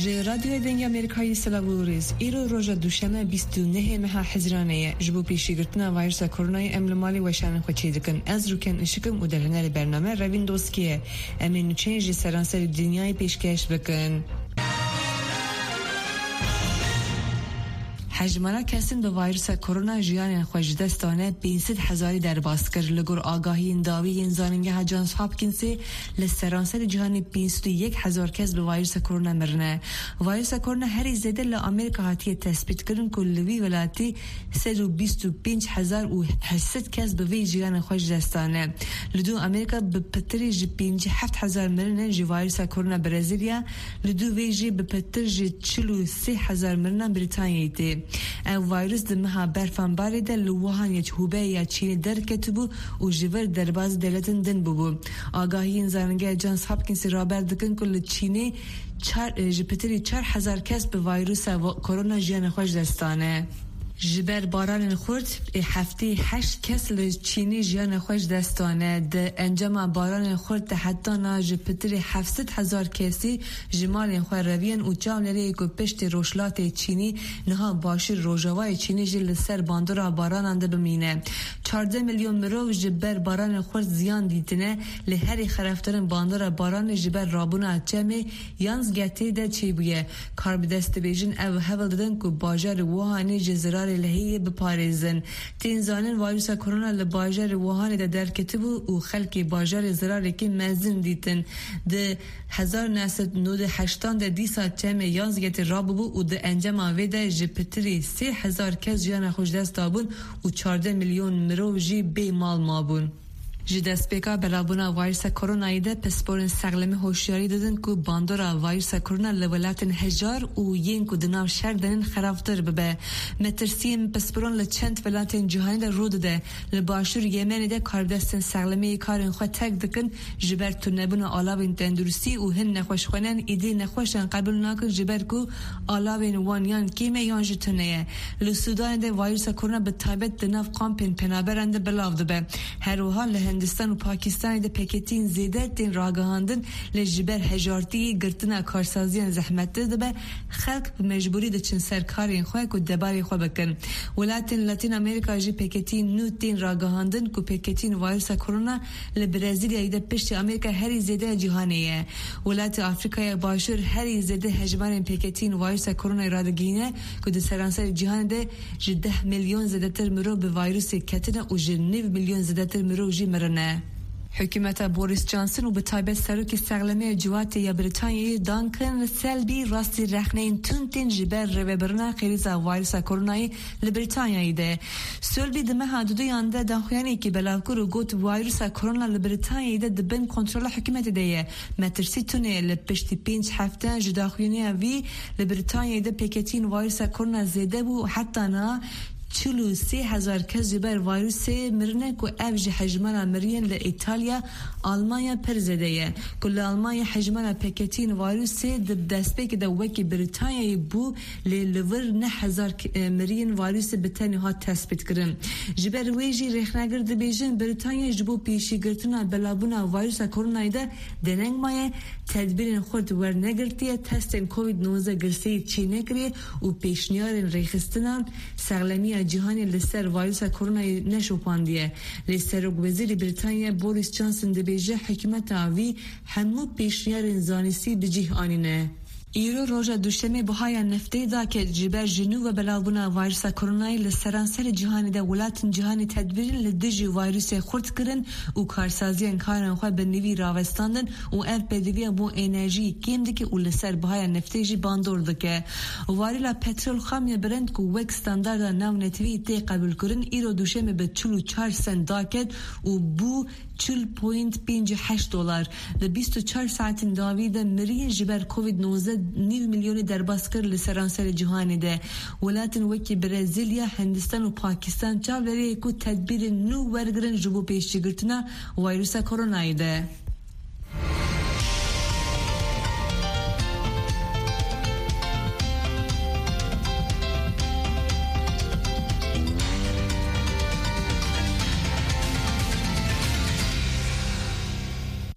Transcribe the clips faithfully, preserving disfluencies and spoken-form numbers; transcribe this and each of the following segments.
لی رادیو دنگ امریکایی سلاوریز ایرو روز دوشنبه بیست و نه ماه حزیرانه جبو پیشگیرتنا ویروس کرونا املمالی و شان خوچی دکن از روکن اشکم و در هنر برنامه روین دوستکیه امین چنج سرانسر دنیای پیشکش بکن. حجمانا کسین به ویروس کرونا جیان خوش دستانه پانصد هزاری در باز کرد لگر آگاهی انداوی انزانینگه جانس هاپکینسی لسرانسر جهانی پانصد و یک هزار کس به ویروس کرونا مرنه. ویروس کرونا هری زده لآمریکا هاتی تثبیت کردن کلوی ولاتی صد و بیست و پنج هزار و هشتصد کس به وی جیان خوش دستانه. لدو امریکا به پتری جی پنج هفت هزار مرنه جی ویروس کرونا برزیلیا لدو وی جی به پتر جی چل و سه هزار مرنه بریتانیایی. او ویروس دمها برفان بارده لوهان یک هوبه یا چین در کتبو و جور در باز دلتن دن ببو. آگاهی انزانگه جانس هاپکینس رابر دکن کل چینی چار جپتری چار هزار کس به ویروس کرونا جیان خوش دستانه. جبر باران خورد هفته هشت کس لچینی جیان خوش دستانه. ده انجام باران خورد ده حتی ناج پتر هفتصد هزار کسی جمال خواه روین و جام لره که پشت روشلات چینی نها باشی روژاوای چینی جل سر باندورا باران انده بمینه. چارده میلیون مرو جبر باران خورد زیان دیتنه لهری خرفترن باندورا باران جبر رابونا چمه یانز گته ده چی بویه. کارب دست بیجن او حول دادن که باجر وحانی جزرار لهیه بپارزن. تین زانن ویروس کرونا لباجر وحانی ده در کتبو و خلکی باجر زراری که مزن دیتن. ده هزار نهصد و نود و هشت ده دیسا چمه یانز گته رابو و ده انجام آوه ده جپتری سه هزار کس جیان خوش دست آبون و چارده میلیون مرو جی بی مال مابون. جی دست بکا بلابونا ویروس کرونا ده پسپورن سقلمی هوشیاری دادن که باندورا ویروس کرونا لولاتن هجار و ین که دناو شهر دنن خرافتر ببه. مترسیم پسپورن لچند ولاتن جهانی ده رو ده لباشور یمن ده کاردستن سقلمی کارن خواه تک دکن جبر تو نبون آلاوین تندرستی و هن نخوش خونن ایده نخوشن قبول ناکن جبر که آلاوین وانیان کیمه یان جتونه. لسودان ده ویروس کرونا به تایبت دناو قامپین پنابرنده بلاو ده. هر وحال هندستان و پاکستان ده پکتین زیده تین راگهاندن لجبر هجارتی گرتنا کارسازیان زحمت ده به خلق به مجبوری ده چن سرکارین خواه که دباری خواه بکن. ولاتین لاتین امریکا جی پکتین نو تین راگهاندن که پکتین ویروس کرونا لبرازیلیا ده پشت امریکا هری زیده جهانیه. ولات آفریقای باشور هری زیده هجمان پکتین ویروس کرونا رادگینه که ده سرانسر جهان ده جی ده میلیون زیده تر مرو به ویروس کتنه و جی نو میلیون زیده تر مرو جی مرنه. حکومت بوریس جانسون و به تایبت سروک سقلمه جوات یا بریتانیای دانکن سلبی راستی رخنین تونتین جبر روبرنا خریزا ویروس کرونای لبریتانیای ده. سلبی دمه حدودی آنده دانخویانی که بلاکور و گوت ویروس کرونا لبریتانیای ده دبن کنترل حکومت ده. مترسی تونه لپشتی پینج هفته جداخویانی وی لبریتانیای ده پکتین ویروس کرونا زیده بو حتی نا چلو سی هزار کس جبر ویروس مرنه که افج حجمان مرین لإیطالیا آلمانیا پرزده. کل آلمانیا حجمان پکتین ویروس دب دست بک ده وکی بریتانیای بو للور نه هزار مرین ویروس بتنی ها تثبیت کرن. جبر ویجی رخنگر ده بیجن بریتانیا جبو پیشی گرتنا بلابونا ویروس کرونا ده دنگ مایه تدبیر خود ورنگرتیه تستن کووید نوزده گرسی چینه کریه و پیشنیارن ریخستنان سغلمی جهانی لسر ویروس کرونا نشو پاندیه. لسر وزیر بریتانیا بوریس جانسون دبیجه حکومت آوی همو پیشنیار زانستی بجیه آنینه. ایرو روژا دوشتمه بهای نفته دا که جبر جنوب و بلابونا ویروس کرونای لسرانسر جهانی ده ولاتن جهانی تدبیر لدجی ویروس خورد کرن و کارسازیان کارن خواه به نوی راوستاندن و ار پدوی بو انرژی کم دکه و لسر بهای نفته جی باندور دکه. واریلا پترول خامی برند که وک ستاندارد نو نتوی تی قبول کرن ایرو دوشتمه به چلو چار سن دا کد و بو چل پوینت پینج هشت دلار ده بیست و چهار ساعتین داوید مریه جبر کووید نوزده نیو میلیونی در باسکر لسرانسر جهانی ده. ولاتن وکی برزیلیا هندستان و پاکستان چاوری کو تدبیر نو ورگرن جبو پیشی گرتنا ویروس کرونای ده.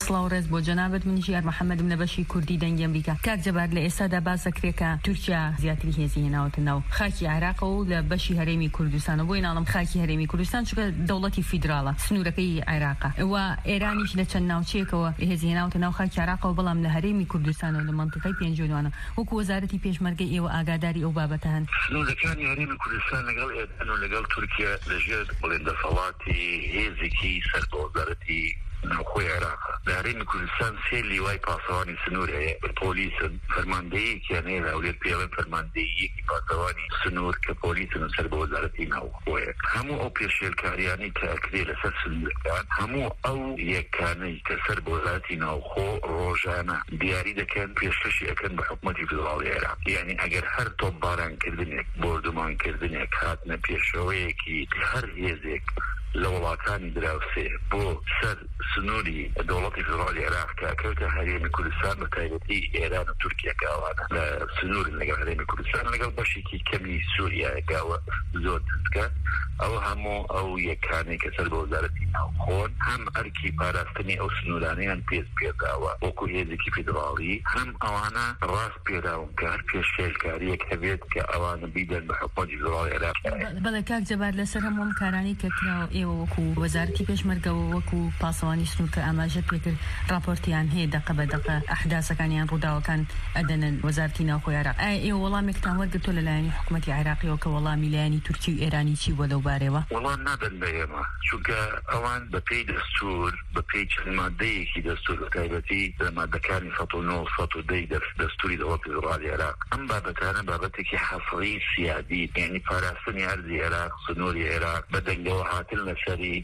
سلااوڕێز بۆ جەنابەت منیش یار محەممەدم لە بەشی کوردی دەنگی ئەمریکا. کاک جەبار لە ئێستادا باس دەکرێت کە تورکیا زیاتری هێزی هێناوەتە ناو خاکی عێراق و لە بەشی هەرێمی کوردستانە. بۆی ناڵم خاکی هەرێمی کوردستان چونکە دەوڵەتی فیدراڵە سنوورەکەی عێراقە و ئێرانیش لە چەند ناوچەیەکەوە هێزی هێناوەتە ناو خاکی عێراقەوە، بەڵام لە هەرێمی کوردستانە لە مەنتیقەی پێنجۆلوانە. وەکو وەزارەتی پێشمەرگەی ئێوە ئاگاداری ئەو بابەتە هەن؟ سنوورەکانی هەرێمی کوردستان لەگەڵ ئێران و لەگەڵ تورکیا لەژێر بڵێن دەسەڵاتی هێزێکی سەر بە وەزارەتی ناوخۆی عێراقە. لە هەرێمی کوردستان سێ لیوای پاسەوانی سنوور هەیە، پۆلیسن، فەرماندەیەکیان هەیە هەولێر پێڵێن فەرماندەیەکی پاسەوانی سنوور کە پۆلیسن سەر بە وەزارەتی ناوخۆیە. هەموو ئەو پێشێلکاریانی کە ئەکرێ لەسەر سنوورەکان، هەموو ئەو یەکانەی کە سەر بە وەزارەتی ناوخۆ ڕۆژانە دیاری دەکەن، پێشکەشی ئەکەن بە حکوومەتی فیدراڵی عێراق. یعنی ئەگەر هەر تۆپبارانکردنێک بۆردومانکردنێک هاتنە پێشەوەیەکی هەر هێزێک لە وڵاتانی دراوسێ بۆ سەر سنووری دەوڵەتی فیدراڵی عێراق کەکەوتە هەرێمی کوردستان بە تایبەتی ئێران و تورکیا کاوانە لە سنوورن لەگەڵ هەرێمی کوردستان لەگەڵ بەشێکی کەمی سووریایەکەوە زۆر دەستکە. ئەو هەموو ئەو یەکانەی کە سەر بە وەزارەتی ناوخۆن هەم ئەرکی پاراستنی ئەو سنوورانەیان پێز پێداوە وەکو هێزێکی فیدراڵی، هەم ئەوانە ڕاست پێداون کە هەر پێشێلکاریەک هەبێت کە ئەوانە بیدەن بە حکوومەتی فیدراڵی عێراق. بەڵێ کاک جەبار لەسەر هەموو ئەم کارانەی کە کراوە ئێوە وەکو وەزارەتی پێشمەرگەوە وەکو پاسەوانی سنوور کە ئاماژە پێکرد راپۆرتیان هەیە دەقە بە دەقە ئەحداسەکانیان ڕووداوەکان ئەدەنن وەزارەتی ناوخۆی عێراق. ئایا ئێوە وەڵامێکتان وەرگرتۆ لەلایەنی حکوومەتی عێراقیەوە کە وەڵامی لایەنی تورکی و ئێرانی چی بۆ لەو بارەوە؟ وەڵام نادەن بە ئێمە، چونکە ئەوان بەپێی دەستور بەپێی چەند مادەیەکی دەستور بە تایبەتی لە مادەکانی سەد و نۆ سەد و دەی دەستوری دەوڵەتی فیدراڵی عێراق. ئەم بابەتانە بابەتێکی حەسڕی سیادی، یعنی پاراستنی ئەرزی عێراق، سنووری عێراق بە دەنگەوە هاتن لەسەری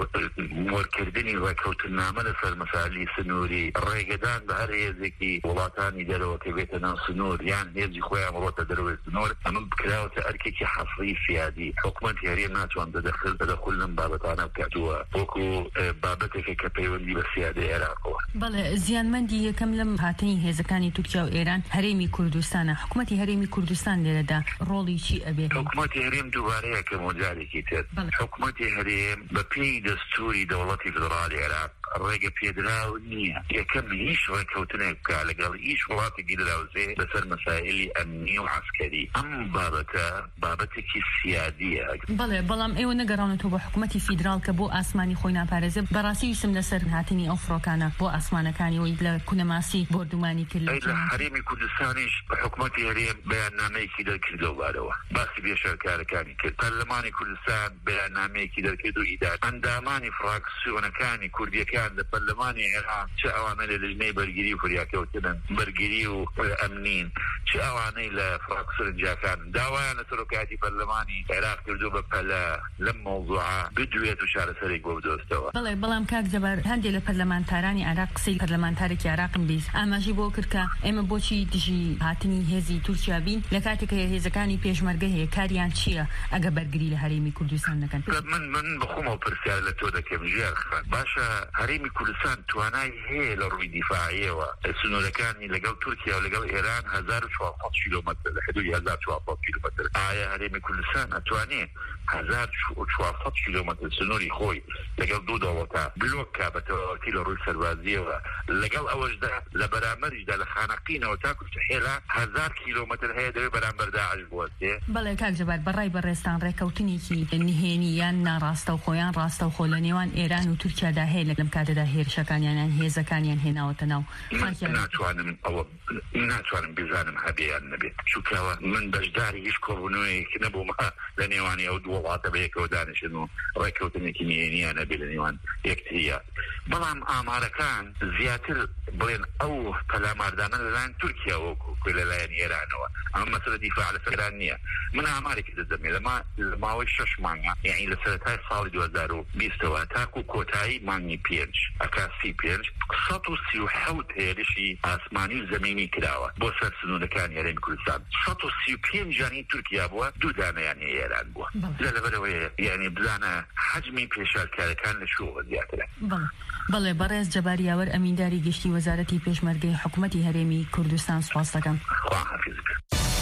وەرکردنی ڕێکەوتنامە لەسەر مەسالی سنووری، ڕێگەدان بە هەر هێزێکی وڵاتانی دەرەوە کە بێتە ناو سنوور یان هێزی خۆیان ڕۆتە دەرەوەی سنوور، ئەمە بکراوەتە ئەرکێکی حەسڕی سیادی. حکوومەتی هەرێم ناتوان دەدەخل بەدەخل لەم بابەتانە بکاتووە وەکو بابەتێکە کە پەیوەندی بە سیادەی عێراقەوە. بەڵێ زیانمەندی یەکەم لەم هاتنی هێزەکانی تورکیا و ئێران هەرێمی کوردستانە. حکوومەتی هەرێمی کوردستان لێرەدا ڕۆڵی چی ئەبێت؟ حکوومەتی هەرێم دووبارەیە کە مۆجارێکی تر حکوومەتی هەرێم بەپێی دەستوری دەوڵەتی فیدراڵی عێراق ڕێگە پێدراو نییە یەکەم هیچ ڕێکەوتنێک بکات لەگەڵ هیچ وڵاتێکی دراوسێ لەسەر مەسائلی ئەمنی و عەسکەری. ئەم بابەتە بابەتێکی سیادیە. بەڵێ بەڵام ئێوە نەگەڕاونەوە بە حکوومەتی فیدراڵ کە بۆ ئاسمانی خۆی ناپارێزێ. بەڕاستی ویستم لەسەر هاتنی ئەو فڕۆکانە بۆ ئاسمانەکانی وی لە کونەماسی بۆردومانی کرد لە هەرێمی کوردستانیش بە حکوومەتی هەرێم بەیاننامەیەکی دەرکردەوە بارەوە باسی بێشارکارەکانی کرد. پەرلەمانی کوردستان بەیاننامەیەکی دەرکرد و ئیدار ئەندامانی فراکسیۆنەکانی کوردیەکان لە پەرلەمانی عێراق چه ئەوانە لە لژنەی بەرگری و فریاکەوتنن بەرگری و ئەمنین، چه ئەوانەی لە فراکسیۆن جاکان داوایان لە سەرۆکاتی پەرلەمانی عێراق کردو بە پەلە لەم مەوضوعە بدوێت و چارەسەرێک بۆ بدۆستەوە. بەڵێ بەڵام کاک جەبار هەندێک لە پەرلەمانتارانی عێراق قسەی پەرلەمانتارێکی عێراقم بیست ئاماژەی بۆ کرد کە ئێمە بۆچی دژی هاتنی هێزی تورکیا بین لە کاتێک هێزەکانی پێشمەرگە هەیە کاریان چییە ئەگە بەرگری لە هەرێمی کوردستان نەکەن؟ من من بخۆمەوە پرسیار لە تۆ دەکەم ژیار خان. باشە هەرێمی کوردستان توانای هەیە لە ڕووی دیفاعیەوە سنوورەکانی لەگەڵ تورکیا و لەگەڵ ئێران هەزار و چوارسەد کیلۆمەتر لە حدودی هەزار و چوارسەد کیلۆمەتر. ئایا هەرێمی کوردستان ئەتوانێت هەزار و چوارسەد کیلۆمەتر سنووری خۆی لەگەڵ دوو دەوڵەتە بلۆککە بە تەواوەتی لە ڕووی سەربازیەوە، لەگەڵ ئەوەشدا لە بەرامبەریشدا لە خانەقینەوە تا کوچهێلا هەزار کیلۆمەتر هەیە دەوێت بەرامبەر داعش بوەستێ؟ بەڵێ کاک جەبار بەڕای بەڕێستان ڕێکەوتنێکی نهێنی یان ناڕاستە و خۆیان ڕاستە و خۆ لە نێوان ئێران و تورکیادا هەیە لەم کاتەدا هێرشەکانیان هێزەکانیان هێناوەتە ناو. ناتوانم ئەوە ناتوانم بزانم هەبێیان نەبێت، چونکەوە من بەشداری هیچ کۆبوونەوەیەکی نەبووم لە نێوانی ئەو دوو وڵاتە بە یەکەوە دانیشتن و ڕێکەوتنێکی نهێنییان نەبێت لە نێوان یەکتریە. بەڵام ئامارەکان زیاتر بڵێن ئەو پەلاماردانە لەلایەن تورکیا وەکو لەلایەن ئێرانەوە. ئەمە مەسەلە دیفاع لە سەران نییە. من ئامارێکی دەدەمێ لە ماوەی شەش مانگە، یعنی لە سەرەتای ساڵی دوو هەزار و بیستەوە تاکو کۆتایی مانگی پێنج ئەکاسی پێنج سەد و سی و حەوت هێرشی ئاسمانی و زەمینی کراوە بۆ سەر سنوورەکانی هەرێمی کوردستان. سەد و سی و پێنجانی تورکیا بووە، دوو دانەیانی ئێران بووە. لە لەبەرەوەی یعنی بزانە حەجمی پێشارکارەکان لە شووە زیاترە. بەڵێ بەڕێز جەبار یاوەر ئەمینداری گشتی وەزارەتی پێشمەرگەی حکوومەتی هەرێمی کوردستان سوپاس دەکەم. خوا حافیز بکە.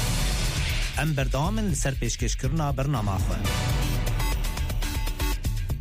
ئەم بەردەوامن لەسەر پێشکەشکردنا بەرنامە خوێن.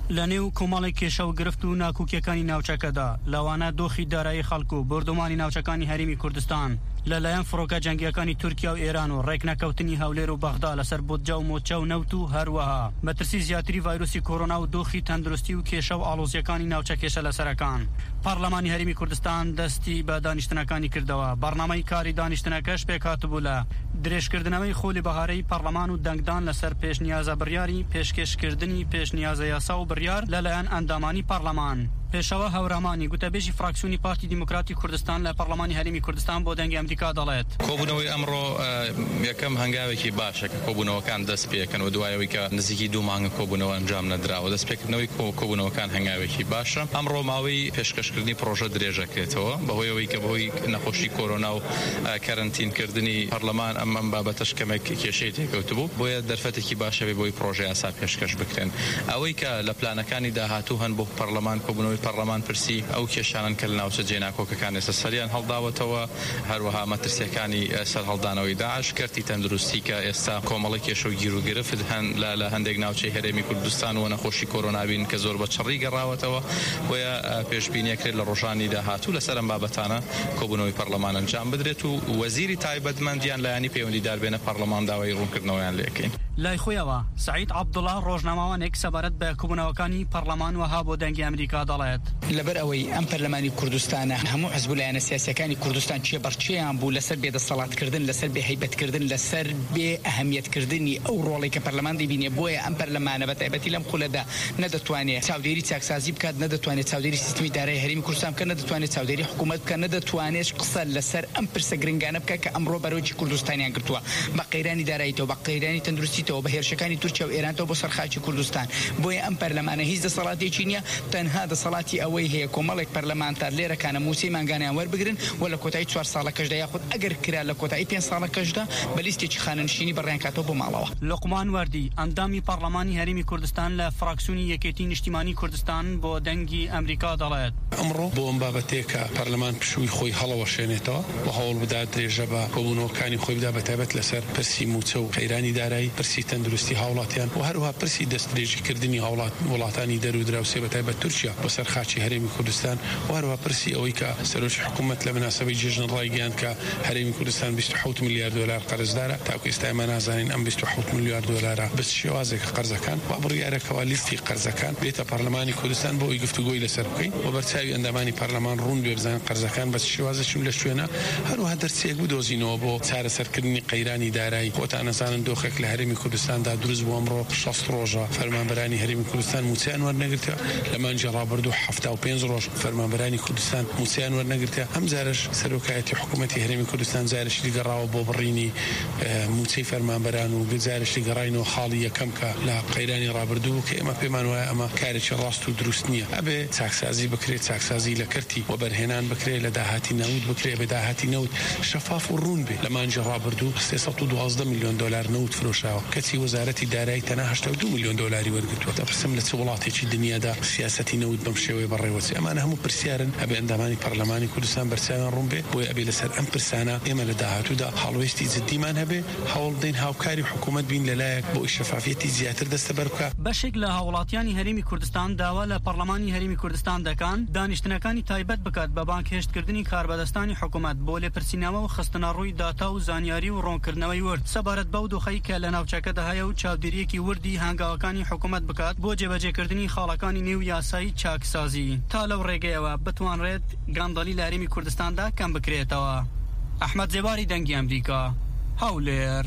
لەنێو کۆمەڵی کێشە و گرفت و ناکوکیەکانی ناوچەکەدا لەوانە دۆخی دارایی خەڵک و بردومانی ناوچەکانی هەرێمی کوردستان لەلایەن فڕۆکە جەنگیەکانی تورکیا و ئێران و ڕێکنەکەوتنی هەولێر و بەغدا لەسەر بودجە و مۆچە و نەوت و هەروەها مەترسی زیاتری ڤایرۆسی کۆرۆنا و دۆخی تەندروستی و کێشە و ئاڵۆزیەکانی ناوچە کێشە لەسەرەکان. پەرلەمانی هەرێمی کوردستان دەستی بە دانیشتنەکانی کردەوە. بەرنامەی کاری دانیشتنەکەش پێکهاتبوو لە درێژکردنەوەی خۆلی بەهارەی پەرلەمان و دەنگدان لەسەر پێشنیازە بڕیاری پێشکەشکردنی پێشنیازە یاسا و بڕیار لەلایەن ئەندامانی پەرلەمان. پێشەوە هەورەمانی گوتەبێژی فراکسیۆنی پارتی دیموکراتی کوردستان لە پەرلەمانی هەرێمی کوردستان بۆ دەنگی ئەمریکا دەڵێت کۆبوونەوەی ئەمڕۆ یەکەم هەنگاوێکی باشە کە کۆبوونەوەکان دەست پێکەن و دوایەوەی کە نزیکی دوو مانگە کۆبوونەوە ئەنجام نەدراوە دەستپێکردنەوەی کۆبوونەوەکان هەنگاوێکی باشە. ئەمڕۆ ماوەی پێشکەشکردنی پرۆژە درێژەکرێتەوە بەهۆیەوەی کە بەهۆی نەخۆشی کۆرۆنا و کەرەنتینکردنی پەرلەمان ئەم ئەم بابەتەش کەمێک کێشەی تێکەوتبوو بۆیە دەرفەتێکی باشە بێ بۆی پرۆژە یاسا پێشکەش بکرێن. ئەوەی کە لە پلانەکانی داهاتوو هەن بۆ پەرلەمان کۆبوونەوەی پەرلەمان پرسی ئەو کێشانن کە لە ناوچە جێناکۆکەکان ئێستا سەریان هەڵداوەتەوە هەروەها مەترسیەکانی سەر هەڵدانەوەی داعش کەرتی تەندروستی کە ئێستا کۆمەڵی کێشە و گیر و گرفت هەن لە هەندێک ناوچەی هەرێمی کوردستان و نەخۆشی کۆرۆنابین کە زۆر بە چڕی گەڕاوەتەوە بۆیە پێشبینیەکرێت لە ڕۆژانی داهاتوو لەسەر ئەم بابەتانە کۆبوونەوەی پەرلەمان ئەنجام بدرێت و وەزیری تایبەتمەندیان لایەنی پەیوەندیدار بێنە پەرلەمان داوای ڕوونکردنەوەیان لێکەین. لای خۆیەوە سعید عەبدوڵڵا ڕۆژنامەوانێک سەبارەت بە کۆبوونەوەکانی پەرلەمان وەها بۆ دەنگی ئەمریکا دەڵێت لەبەر ئەوەی ئەم پەرلەمانی کوردستانە هەموو حزب لایەنە سیاسیەکانی کوردستان چێ بەرچێیان بوو لەسەر بێدەسەڵاتکردن لەسەر بێهەیبەتکردن لەسەر بێ ئەهەمیەتکردنی ئەو ڕۆڵی کە پەرلەمان دەبینێ بۆیە ئەم پەرلەمانە بە تایبەتی لەم خولەدا نەدەتوانێت چاودێری چاکسازی بکات نەدەتوانێت چاودێری سیستمی دارایی هەرێمی کوردستان بکات نەدەتوانێت چاودێری حکوومەت بکات نەدەتوانێت قسە لەسەر ئەم پرسە گرنگانە بکات کە ئەمڕۆ بەرەوەی کوردستانیان گرتووە بە قەیرانی داراییتەوە بە قەیرانی تەندروستیتەوە بە هێرشەکانی تورکیا و ئێرانەوە بۆ سەرخاکی کوردستان. بۆیە ئەم پەرلەمانە هیچ دەسەڵاتێکی نییە تەنها دەسەڵاتی ئەوەی هەیە کۆمەڵێک پەرلەمانتار لێرەکانە موسەی مانگانیان وەربگرن و لە کۆتایی چوار ساڵەکەشدا یاخود ئەگەر کرا لە کۆتایی پێنج ساڵەکەشدا بە لیستێکی خانەنشینی بەڕێیان کاتەوە بۆ ماڵەوە. لوقمان وەردی ئەندامی پەرلەمانی هەرێمی کوردستان لە فراکسیۆنی یەکێتی نیشتیمانی کوردستان بۆ دەنگی ئەمریکا دەڵێت ئەمڕۆ بۆ ئەم بابەتەیە کە پەرلەمان پشووی خۆی هەڵەوەشێنێتەوە و هەوڵ بدات درێژە بە کۆبوونەوەکانی خۆی بدا بەتایبەت لەسەر پرسی موچە و قەیرانی دارایی پرسی تەندروستی هاوڵاتیان و هەروها پرسی دەستدرێژیکردنی هاوڵات وڵاتانی دەرو دراوسێ بەتایبەت تورکیا بۆ سەرخاکی هەرێمی کوردستان و هەروها پرسی ئەوەی کە سەرۆکی حکوومەت لە بناسبەی جێژن ڕایگەیاند کە هەرێمی کوردستان بیست و حەوت ملیار دۆلار قەرزدارە تاکو ئێستا ئێمە نازانین ئەم بیست و حەوت ملیار دۆلارە بس شێوازێک قەرزەکان و بڕیارەکەوە لیستی قەرزەکان بێتە پەرلەمانی کوردستان بۆ ئەوی گفتوگۆی لەسەر بکەین و بەرچاوی ئەندامانی پەرلەمان ڕوون بێ بزانن قەرزەکان بەس شێوازێکی لە شوێنە هەروها دەرچێک بدۆزینەوە بۆ چارەسەرکردنی قەیرانی دارایی خۆتان نەزانن دۆخێک لە هەرێمی کوردستاندا دروست بوو ئەمڕۆ شەست ڕۆژە فەرمانبەرانی هەرێمی کوردستان موچەیان وەرنەگرتە لە مانگی ڕابردوو هەفتا و پێنج ڕۆژ فەرمانبەرانی کوردستان موچەیان وەرنەگرتە ئەم جارش سەرۆکایەتی حکوومەتی هەرێمی کوردستان جارشی گەڕاوە بۆ بڕینی موچەی فەرمانبەران و جارشی گەڕاینەوە خاڵی یەکەم کە لە قەیرانی ڕابردوو کە ئێمە پێمان وایە ئەمە کارێکی ڕاست و دروست نییە ئەبێ چاکسازی بکرێت چاکسازی لە کەرتی و بەرهێنان بکرێت لە داهاتی نەوت بکرێت بە داهاتی نەوت شەفاف و ڕوون بێ لە مانگی ڕابردوو سێسەد و دوازدە میلیۆن دۆلار نەوت فرۆشاوە کەچی وەزارەتی دارایی تەنها هەشتا و دوو میلیۆن دۆلاری وەرگرتووە دەپرسم لە چ وڵاتێکی دنیادا سیاسەتی نەوت بەم شێوەیە بەڕێوەچێ ئەمانە هەموو پرسیارن ئەبێ ئەندامانی پەرلەمانی کوردستان بەرچاویان ڕوون بێ بۆیە ئەبێ لەسەر ئەم پرسانە ئێمە لە داهاتوودا هەڵوێستی جدیمان هەبێ هەوڵ بدەین هاوکاری حکوومەت بین لەلایەک بۆ شەفافیەتی زیاتر دەستە بەربکە. بەشێک لە هاوڵاتیانی هەرێمی کوردستان داوا لە پەرلەمانی هەرێمی کوردستان دەکەن دانیشتنەکانی تایبەت بکات بە بانکهێشتکردنی کاربەدەستانی حکوومەت بۆ لێپرسینەوە و خستنە ڕووی داتا و زانیاری و ڕوونکردنەوەی ورد سەبارەت بەو دۆخەی کە لە ناوچەکەدا هەیە و چاودێریەکی وردی هەنگاوەکانی حکوومەت بکات بۆ جێبەجێکردنی خاڵەکانی نێو یاسایی چاکسازی تا لەو ڕێگەیەوە بتوانرێت گاندەڵی لە هەرێمی کوردستاندا کەم بکرێتەوە. ئەحمەد زێباری دەنگی ئەمریکا هەولێر.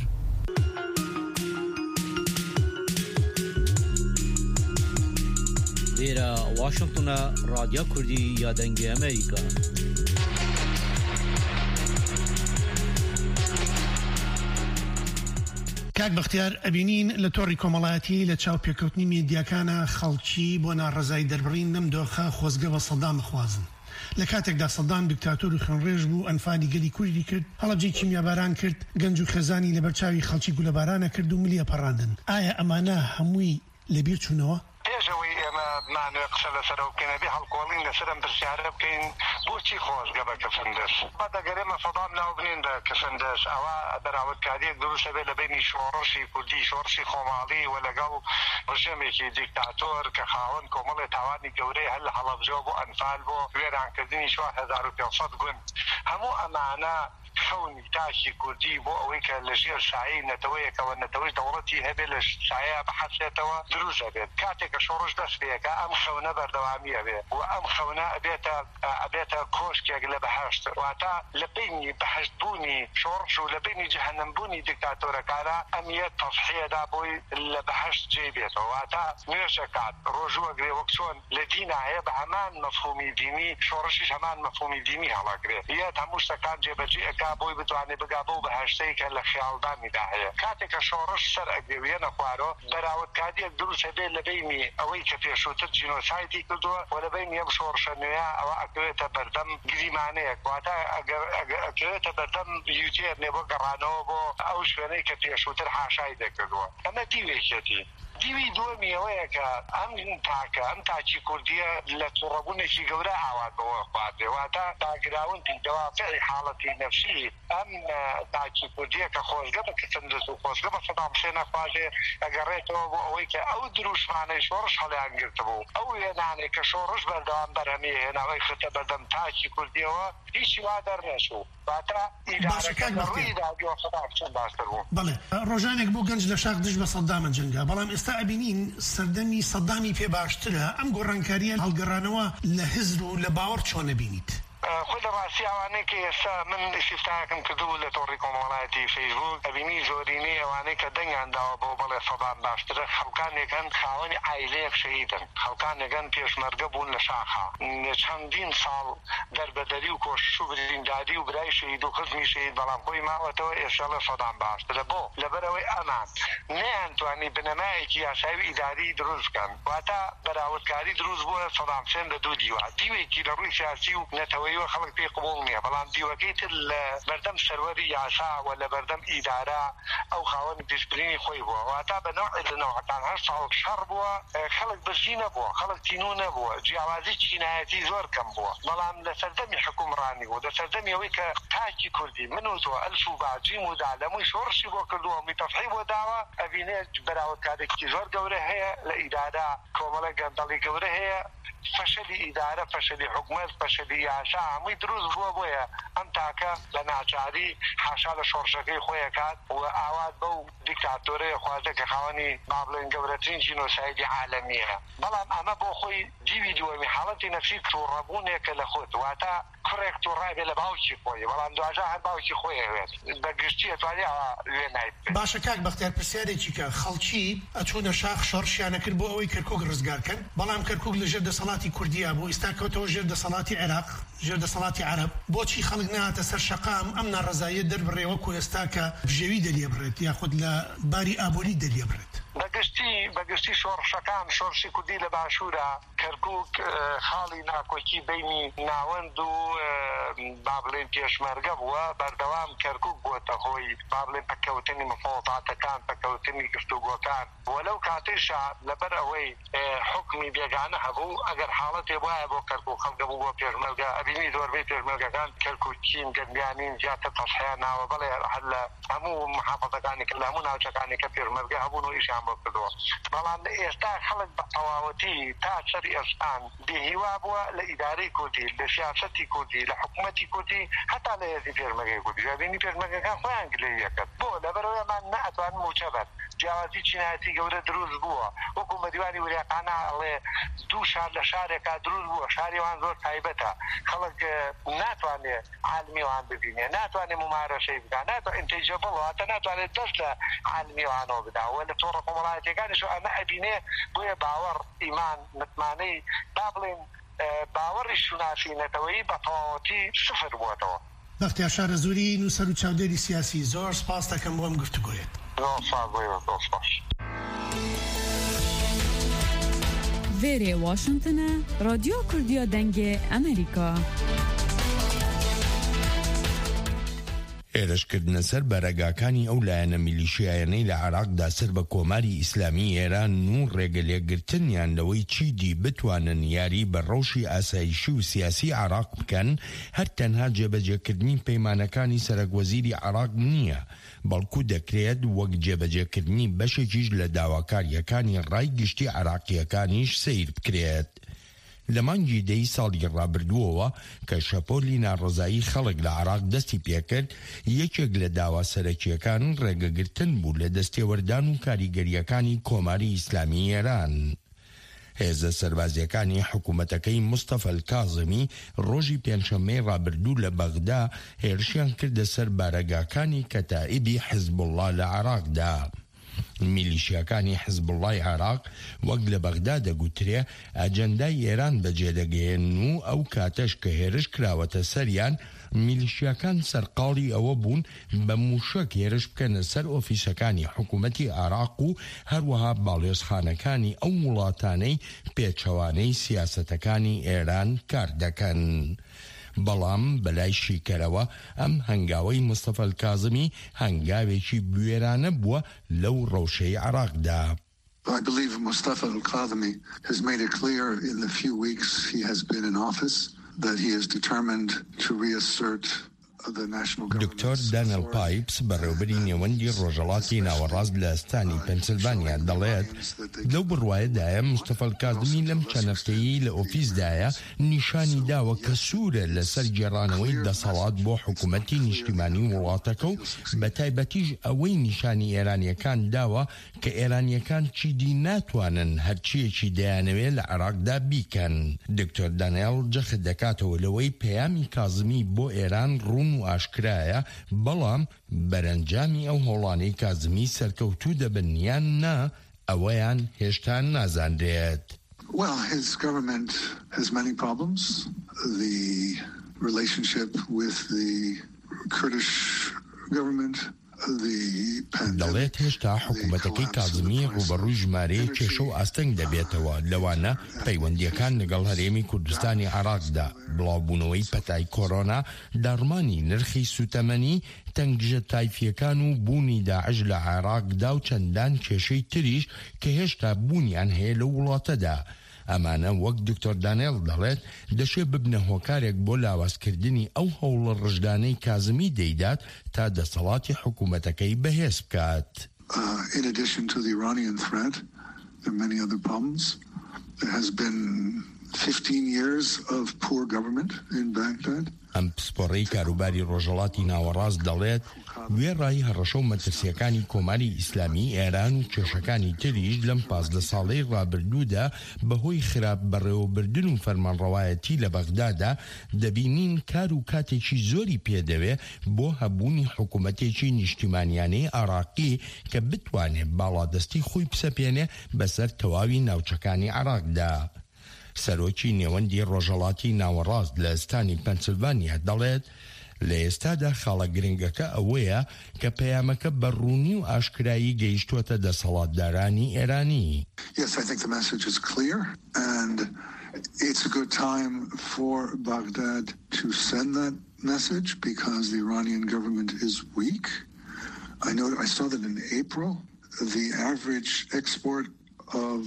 لێرە واشنگتنە رادیۆ کوردی یا دەنگی ئەمریکا. کاک بەختیار ئەبینین لە تۆڕی کۆمەڵایەتی لە چاو پێکەوتنی میدیاکانە خەڵکی بۆ ناڕەزایی دەربڕین نەم دۆخە خۆزگە بە سەدام بخوازن لە کاتێکدا سەدام دیکتاتۆر و خوێنڕێژ بوو ئەنفانی گەلی کوردی کرد هەڵەبجەی کیمیاباران کرد گەنج و خێزانی لە بەرچاوی خەڵکی گولەبارانە کرد و ملیە پەڕاندن ئایا ئەمانە هەمووی لەبیر چوونەوە؟ پێشەوەی ئێمە معنی قسە لەسەرەوە بکەین ئەبێ هەڵکۆڵین لەسەرم پرسیارە بکەین بۆچی خۆشگە بە کەفندەش بەدەگەرێمە سەدام ناو بنین بە کەفندەش ئەوە دەراوتکاریەک دروستە بێت لە بینی شۆڕشی کوردی شۆڕشی خۆماڵی و لەگەڵ ڕژێمێکی دیکتاتۆر کە خاوەن کۆمەڵی تاوانی گەورەی هەر لە هەڵەبجە بۆ ئەنفال بۆ وێرانکردنی چوار هەزار و پێنج گوند هەموو ئەمانە خەونی تاشی کوردی بۆ ئەوەی کە لە ژێر شایی نەتەوەیەکەوە نەتەوەی دەوڵەتی هەبێت لە شایە بەحەسێتەوە دروست ئەبێت کاتێک کە شۆڕش دەست پێەکە ئەم خەونە بەردەوامی ئەبێت و ئەم خەونە ئەبێتە ئەبێتە کۆشکێک لە بەهەشت واتە لە بینی بەهەشتبوونی شۆڕش و لە بینی جەهەنەمبوونی دیکتاتۆرەکانە ئەمیەت تەضحیەدا بۆی لە بەهەشت جێ بێتەوە واتە نوێژەکات ڕۆژوەگرێ وەک چۆن لە دینە هەیە بە هەمان مەفهومی دینی شۆڕشیش هەمان مەفهومی دینی هەڵەگرێت یەت هەموو شتەکان جێبەجێ ئەکا بۆی بتوانێت بگا بۆ بەهەشتەی کە لە خیاڵدانیدا هەیە کاتێک کە شۆڕش سەر ئەگەویە نەخوارەوە بەراوردکاریەک دروست هەبێت لە بینی ئەوەی کە پێشووتر جینۆسایدی کردووە و لە بینی ئەم شۆڕشە نوێیە ئەوە ئەکەوێتە بەردەم گریمانەیەک واتە ئەکەوێتە بەردەم یوتێرنێ بۆ گەڕانەوە بۆ ئەو شوێنەی کە پێشووتر حاشای دەکردووە ئەمە دیوێکێتی دیوی دووەمی ئەوەیە کە ئەم تاکە ئەم تاچی کوردیە لە تووڕەبوونێکی گەورە ئاوات بەوە خواردێ واتە داگراونتی دوافعی حاڵەتی نەفسی ئەم تاچی کوردیە کە خۆشگە بە کەسەندەس و خۆشگە بە سەدام حوسێن نەخواژێ ئەگەڕێتەوە بۆ ئەوەی کە ئەو دروشمانەی شۆڕش هەڵیان گرتبوو ئەو وێنانێک کە شۆڕش بەردەوام بەرهەمێ هێناوەی خستە بەردەم تاچی کوردیەوە هیچی وا دەرنەچوو واتە ئیدارەکە ڕووی دادیوە سەدام حوسێن باشتر بوو بەڵێ ڕۆژانێک بوو گەنج لە شاخ دژ بە سەدامە جەنگا بەڵام ئێستا ئەبینین سەردەمی سەدامی پێ باشترە ئەم گۆڕانکاریە هەڵگەڕانەوە لە حزب و لە باوەڕ چۆن ئەبینیت خۆی لە ڕاستی ئەوانەی کە ئێستا من ئیسیفتاکەم کردووە لە تۆڕی کۆمەڵایەتی فەیسبوک ئەبینی زۆرینەی ئەوانەی کە دەنگیانداوە بۆ بەڵێ سەدام باشترە خەڵکانێکن خاوەنی عایلەیەک شەهیدن خەڵکانێکن پێشمەرگە بوون لە شاخە چەندین ساڵ دەربەدەری و کۆشش و برینداری و برای شەهید و خزمی شەهید بەڵام خۆی ماوەتەوە ئێستا لە سەدام باشترە بۆ لەبەرەوەی ئەمان نەیانتوانی بنەمایەکی یاساوی ئیداری دروست بکەن واتە بەراوردکاری دروست بووە سەدام حوسێن لە دوو دیوە دیوێکی لە ڕووی سیاسی و نەتەوەی خەڵک پێ قبول نییە بەڵام دیوەکەی تر لە بەردەم سەروەری یاسا و لە بەردەم ئیدارە ئەو خاوەنی دیسپلینی خۆی بووە واتە بە نەوعی لە نەوعەکان هەر ساڵ شەڕ بووە خەڵک برسی نەبووە خەڵک تینوو نەبووە جیاوازی چینایەتی زۆر کەم بووە بەڵام لە سەردەمی حکومڕانی و لە سەردەمی ئەوەی کە تاکی کوردی من و تۆ ئەلف و باجیم و دالەمووی شۆڕشی بۆ کردووە میتەفحی بۆ داوە ئەبینێت بەراوردکارێکی زۆر گەورە هەیە لە ئیدارە کۆمەڵە گەندەڵی گەورە هەیە فشلی ئیدارە فشلی حکومت فشلی یاسا هەمووی دروست بووە بۆیە ئەم تاکە لە ناچاری حاشا لە شۆڕشەکەی خۆی کات و ئاوات بەو دیکتاتۆرەیە خوازە کە خاوەنی با بڵێن گەورەترین جینۆسایدی عالەمیە بەڵام ئەمە بۆ خۆی دیوی دووەمی حاڵەتی نەفسی تووڕەبوونێکە لە خۆت واتە کوڕێک تووڕای بێ لە باوکی خۆی بەڵام دوجا هەر باوکی خۆی هەوێت بەگشتی ئەتوانی ئەوە وێ نایت باشە کاک بەختیار پرسیارێکی کە خەڵکی ئەچوونە شاخ شۆڕشیانە کرد بۆ ئەوەی کەرکووک ڕزگارکەن بەڵام کەرکووک لە ژێر دەسەڵاتی کوردیا بوو ئێستا کەوتەوە ژێر دەسەڵاتی عێراق ژێر دەسەڵاتی عەرەب بۆچی خەڵک نهاتە سەر شەقام ئەم ناڕەزاییە دەربڕێوە و ئێستا کە بژێوی دەلێبڕێت یاخود لە باری ئابووری دەلێبڕێت بەگشتی بەگشتی شۆڕشەکان شۆڕشی کوردی لە باشوورە کەرکووک خاڵی ناکۆکی بینی ناوەند و با بڵێن پێشمەرگە بووە بەردەوام کەرکووک بووەتە هۆی با بڵێن پەکەوتنی مفاوضاتەکان پەکەوتنی گفتوگۆکان وەلەو کاتێشە لەبەر ئەوەی حکمی بێگانە هەبوو ئەگەر حاڵەتێ وایە بۆ کەرکووک خەڵکە بوو بۆ پێشمەرگە ئەبینی زۆربەی پێشمەرگەکان کەرکووکین گەنجانین زیاتر تەسحیان ناوە بەڵێ هەر لە هەموو محافەزەکانی کە لە هەموو ناوچەکانی کە پێشمەرگە هەبوون و ئیشیان بۆ کردووە بەڵام ئێستا خەڵک بە تەواوەتی تا سەری ئەسپان بێهیوا بووە لە ئیدارەی کوردی لە سیاسەتی کوردی لە حکوومەتی کوردی هەتا لە هێزی پێشمەرگەی کوردی ئەبینی پێشمەرگەکان خۆیان گلەییەکرد بۆ لەبەرەوەیمان نەئەتوان موچەبەت جیاوازی چینایەتی گەورە دروست بووە وەکو مەدیوانی وریاقانە ئەڵێ دوو شار لە شارێکا دروست بووە شاریوان زۆر تایبەتە خەڵک ناتوانێت عالمیوان ببینێ ناتوانێت ممارەسەی بکات ناتوانێت ئینتیجە بڵاتە ناتوانێت دەست لە عالمیوانەوە بداوە لە تۆڕە کۆمەڵایەتیەکانیش ئەمە ئەبینێ بۆیە باوەڕ ئیمان متمانەی با بڵێن باوەڕی شوناسینەتەوەی بە تەواوەتی سفر بووەتەوە بەختیار شارەزووری نووسەر و چاودێری سیاسی زۆر سپاس دەکەم بۆ ئەم گفتوگۆیەت Vêrê Washington'a Radyo Kurdiya Dengê Amerîka. ئێرشکردنە سەر بەرەگاکانی ئەو لایەنە میلیشیایانەی لە عێراقدا سەر بە کۆماری ئیسلامی ئێران و ڕێگەلێگرتنیان لەوەی چیدی بتوانن یاری بە ڕەوشی ئاسایشی و سیاسی عێراق بکەن هەر تەنها جێبەجێکردنی پەیمانەکانی سەرۆکوەزیری عێراق نییە، بەڵکو دەکرێت وەک جێبەجێکردنی بەشێکیش لە داواکاریەکانی ڕای گشتی عێراقیەکانیش سیر بکرێت. لە مانگی دەی ساڵی ڕابردووەوە کە شەپۆلی ناڕزایی خەڵک لە عێراق دەستی پێکرد، یەکێک لە داوا سەرەکیەکان ڕێگەگرتن بوو لە دەستێوەردان و کاریگەریەکانی کۆماری ئیسلامی ئێران. هێزە سەربازیەکانی حکوومەتەکەی مستەفە کاظمی ڕۆژی پێنجشەممەی ڕابردوو لە بەغدا هێرشیان کردە سەر بارەگاکانی کەتائیبی حیزبوڵڵا لە عێراقدا. میلیشیاکانی حیزبوڵڵای عێراق وەک لە بەغدا دەگوترێ ئەجەندای ئێران بەجێدەگەێن و ئەو کاتەش کە هێرش کراوەتە سەریان، میلیشیاکان سەرقاڵی ئەوە بوون بە موشک هێرش بکەنە سەر ئۆفیسەکانی حکوومەتی عێراق و هەروەها باڵێۆزخانەکانی ئەو وڵاتانەی پێچەوانەی سیاسەتەکانی ئێران کار دەکەن. بەڵام بەلای شیکەرەوە ئەم هەنگاوەی مستەفە کاظمی هەنگاوێکی بوێرانە بووە لەو ڕەوشەی عێراقدا. I believe Mustafa al-Kadhimi has made it clear in the few weeks he has been in office that he is determined to reassert دکتۆر دانێل پایپس بەڕێوەبەری نێوەندی ڕۆژهەڵاتی ناوەڕاست لە ئەستانی پەنسیلڤانیا دەڵێت لەو بڕوایەدایە مستەفە کاظمی لەم چەنەفتەیی لە ئۆفیسدایە نیشانی داوە کە سوورە لەسەر گێڕانەوەی دەسەڵات بۆ حکوومەتی نیشتیمانی وڵاتەکە و بە تایبەتیش ئەوەی نیشانی ئێرانیەکان داوە کە ئێرانیەکان چیدی ناتوانن هەرچیەکی دەیانەوێت لە عێراقدا بیکەن. دکتۆر دانێل جەخت دەکاتەوە لەوەی پەیامی کاظمی بۆ ئێران ڕوون و ئاشکرایە، بەڵام بەرەنجامی ئەو هۆڵانەی کاظمی سەرکەوتوو دەبنیان نا ئەوەیان هێشتا نازاندرێت. Well, his government has many problems. The relationship with the Kurdish government, دەڵێت هێشتا حکوومەتەکەی کاظمی ڕوبەڕووی ژمارەیە کێشە و ئاستەنگ دەبێتەوە، لەوانە پەیوەندیەکان لەگەڵ هەرێمی کوردستانی عێراقدا، بڵاوبوونەوەی پەتای کۆرۆنا، داڕمانی نرخی سوتەمەنی، تەنگژە تایفیەکان و بوونی داعش لە عێراقدا و چەندان کێشەی تریش کە هێشتا بوونیان هەیە لە وڵاتەدا. ئەمانە وەک دکتۆر دانێل دەڵێت دەشێ ببنە هۆکارێک بۆ لاوازکردنی ئەو هەوڵە ڕژدانەی کاظمی دەیدات تا دەسەڵاتی حکوومەتەکەی بەهێز بکات. In addition to the Iranian threat, there are many other problems. There has been fifteen years of poor government in Baghdad. ئەم پسپۆڕەی کاروباری ڕۆژهەڵاتی ناوەڕاست دەڵێت وێڕای هەڕەشە و مەترسیەکانی کۆماری ئیسلامی ئێران و کێشەکانی تریش لەم پازدە ساڵەی ڕابردوودا بەهۆی خراپ بەڕێوەبردن و فەرمانڕەوایەتی لە بەغدادا دەبینین کار و کاتێکی زۆری پێدەوێ بۆ هەبوونی حکوومەتێکی نیشتیمانیانەی عێراقی کە بتوانێت باڵادەستی خۆی بسەپێنێ بەسەر تەواوی ناوچەکانی عێراقدا. سەرۆکی نێوەندی ڕۆژهەڵاتی ناوەڕاست لە ئەستانی پەنسیلڤانیا دەڵێت لە ئێستادا خاڵە گرنگەکە ئەوەیە کە پەیامەکە بەڕوونی و ئاشکرایی گەیشتووەتە دەسەڵاتدارانی ئێرانی. Yes, I think the message is clear and it's a good time for Baghdad to send that message because the Iranian government is weak. I know I saw that in April the average export of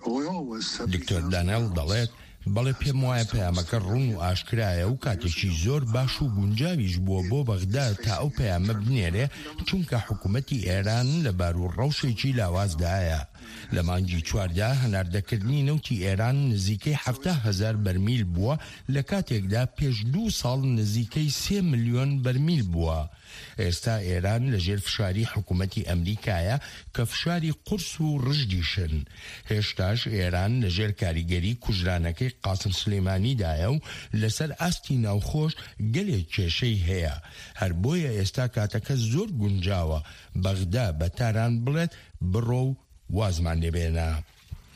دکتۆر دانێل دەڵێت بەڵێ پێم وایە پەیامەکە ڕوون و ئاشکرایە و کاتێکی زۆر باش و گونجاویش بووە بۆ بەغدا تا ئەو پەیامە بنێرێ، چونکە حکوومەتی ئێران لە بار و ڕەوشێکی لاوازدایە. لە مانگی چواردا هەناردەکردنی نەوتی ئێران نزیکەی هەفتە هەزار بەرمیل بووە، لە کاتێکدا پێش دوو ساڵ نزیکەی سێ ملیۆن بەرمیل بووە. ئێستا ئێران لەژێر فشاری حکوومەتی ئەمریکایە کە فشاری قورس و ڕژدیشن. هێشتاش ئێران لەژێر کاریگەری کوژرانەکەی قاسم سلێمانیدایە و لەسەر ئاستی ناوخۆش گەلێک کێشەی هەیە. هەر بۆیە ئێستا کاتەکە زۆر گونجاوە بەغدا بە تاران بڵێت بڕۆ و وازمان لێبێنە.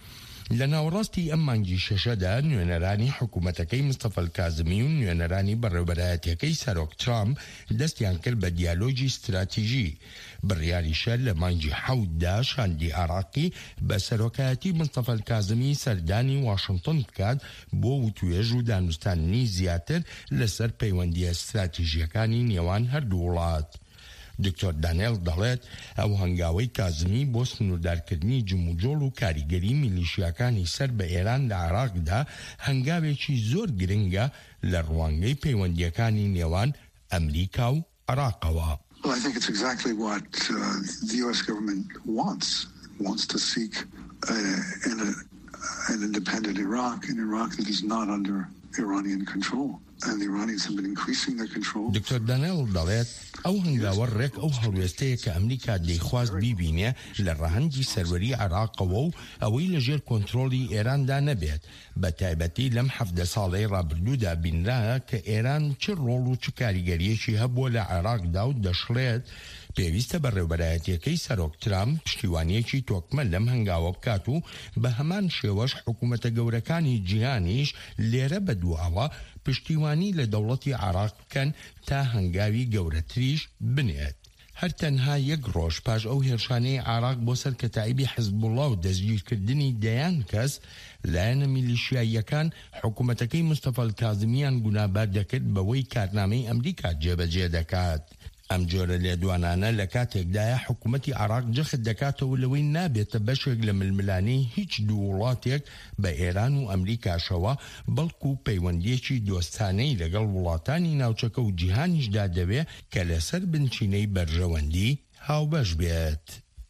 لە ناوەڕاستی ئەم مانگی شەشەدا نوێنەرانی حکوومەتەکەی مستەفا کازمی و نوێنەرانی بەڕێوەبەرایەتیەکەی سەرۆک ترامپ دەستیان کرد بە دیالۆجی استراتیژی. بڕیاریشە لە مانگی حەوتدا شاندی عراقی بە سەرۆکایەتی مستەفا کازمی سەردانی واشنگتن بکات بۆ وتوێژ و دانوستانی زیاتر لەسەر پەیوەندیە استراتیژیەکانی نێوان هەردوو وڵات. دکتۆر دانیێل دەڵێت ئەو هەنگاوەی کازمی بۆ سنووردارکردنی جموجۆڵ و کاریگەری میلیشیاکانی سەر بە ئێران لە عراقدا هەنگاوێکی زۆر گرنگە لە ڕوانگەی پەیوەندیەکانی نێوان ئەمریکا و عراقەوە. Well, I think it's exactly what uh, the U S government wants, wants to seek uh, an, uh, an independent Iraq, an Iraq that is not under Iranian control. And the Iranians have been increasing their control. دکتۆر دانیێل دەڵێت ئەو هەنگاوە ڕێک ئەو هەڵوێستەیە کە ئەمریکا دەیخواست بیبینێ لە ڕەهەندی سەروەری عراقەوە و ئەوەی لەژێر کۆنتڕۆلی ئێراندا نەبێت، بە تایبەتی لەم حەفدە ساڵەی ڕابردوودا بینرایە کە ئێران چ ڕۆڵ و چ کاریگەریەکی هەبووە لە عراقدا و دەشڵێت پێویستە بەڕێوەبەرایەتیەکەی سەرۆک ترامپ پشتیوانیەکی تۆکمە لەم هەنگاوە بکات و بە هەمان شێوەش حکوومەتە گەورەکانی جیهانیش لێرە بەدواوە پشتیوانی لە دەوڵەتی عراق بکەن تا هەنگاوی گەورەتریش بنێت. هەر تەنها یەک ڕۆژ پاش ئەو هێرشانەی عراق بۆ سەر کەتایبی حزبوڵڵا و دەستگیرکردنی دەیان کەس لایەنە میلیشیاییەکان حکوومەتەکەی مستەفا کازمیان گونابار دەکرد بەوەی کارنامەی ئەمریکا جێبەجێ دەکات. ئەم جۆرە لێدوانانە لە کاتێکدایە حکوومەتی عراق جەخت دەکاتەوە لەوەی نابێتە بەشێک لە ململانەی هیچ دوو وڵاتێک بە ئێران و ئەمریکاشەوە، بەڵکو پەیوەندیەکی دۆستانەی لەگەڵ وڵاتانی ناوچەکە و جیهانیشدا دەوێت کە لەسەر بنچینەی بەرژەوەندی هاوبەش بێت.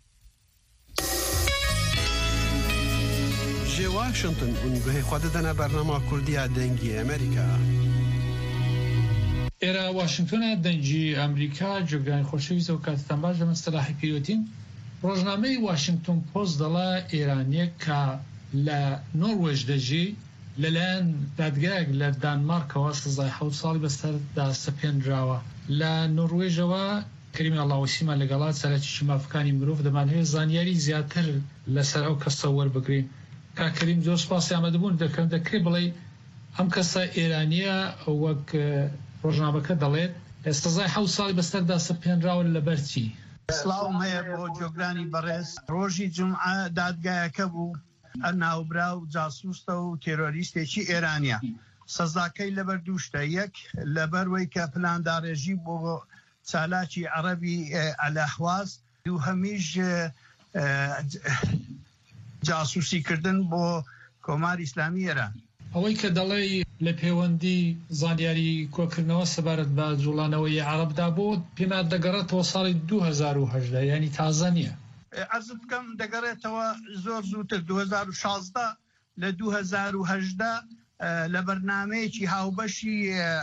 ژێ واشنگتن ئونگوهەی خوا دەدەنا بەرنامە کوردیا دەنگی ئەمریکا. ئێرە واشنگتۆنە دەنگی ئەمریکا جێگرانی خۆشەویست و کاتتان باش لە مەستەلاحی پیرۆتین. ڕۆژنامەی واشنگتۆن پۆست دەڵا ئێرانیەک کە لە نۆروێژ دەژی لەلایەن دادگایەک لە دانمارکەوە سزای حەوت ساڵی بەسەردا سەپێنراوە. لە نۆروێژەوە کەریمی ئەڵڵاوسیمان لەگەڵات سەرەکیی مافەکانی مرۆڤ دەمانوێت زانیاری زیاتر لەسەر ئەو کەسە وەربگرین. کاکەریم زۆر سپاسی ئامادەبوون دەکەن دەکرێت بڵێ ئەم کەسە ئێرانیە وەک ڕۆژنامەکە دەڵێت سزای حەوت ساڵی بەسەردا سەپێنراوە لەبەرچی. سلااوم هەیە بۆ جۆگرانی بەڕێز. ڕۆژی جومعە دادگایەکە بوو ناوبرا و جاسووسە و تێرۆریستێکی ئێرانیا. سەزاکەی لەبەر دووشتە، یەک لەبەروەی کە پلاندارێژی بۆ چالاکی عەرەبی ئەلەحواز، دووهەمیش جاسووسیکردن بۆ کۆماری ئیسلامی ئێران. ئەوەی کە دەڵێ لە پەیوەندی زانیاری کۆکردنەوە سەبارەت بە جوڵانەوەی عەرەبدا بۆ پێما دەگەڕێتەوە ساڵی دوو هەزار و هەژدە، یعنی تازە نییە. عەرز بکەم دەگەڕێتەوە زۆر زووتر دوو هەزار و شازدە. لە دوو هەزار و هەژدە لە بەرنامەیەکی هاوبەشی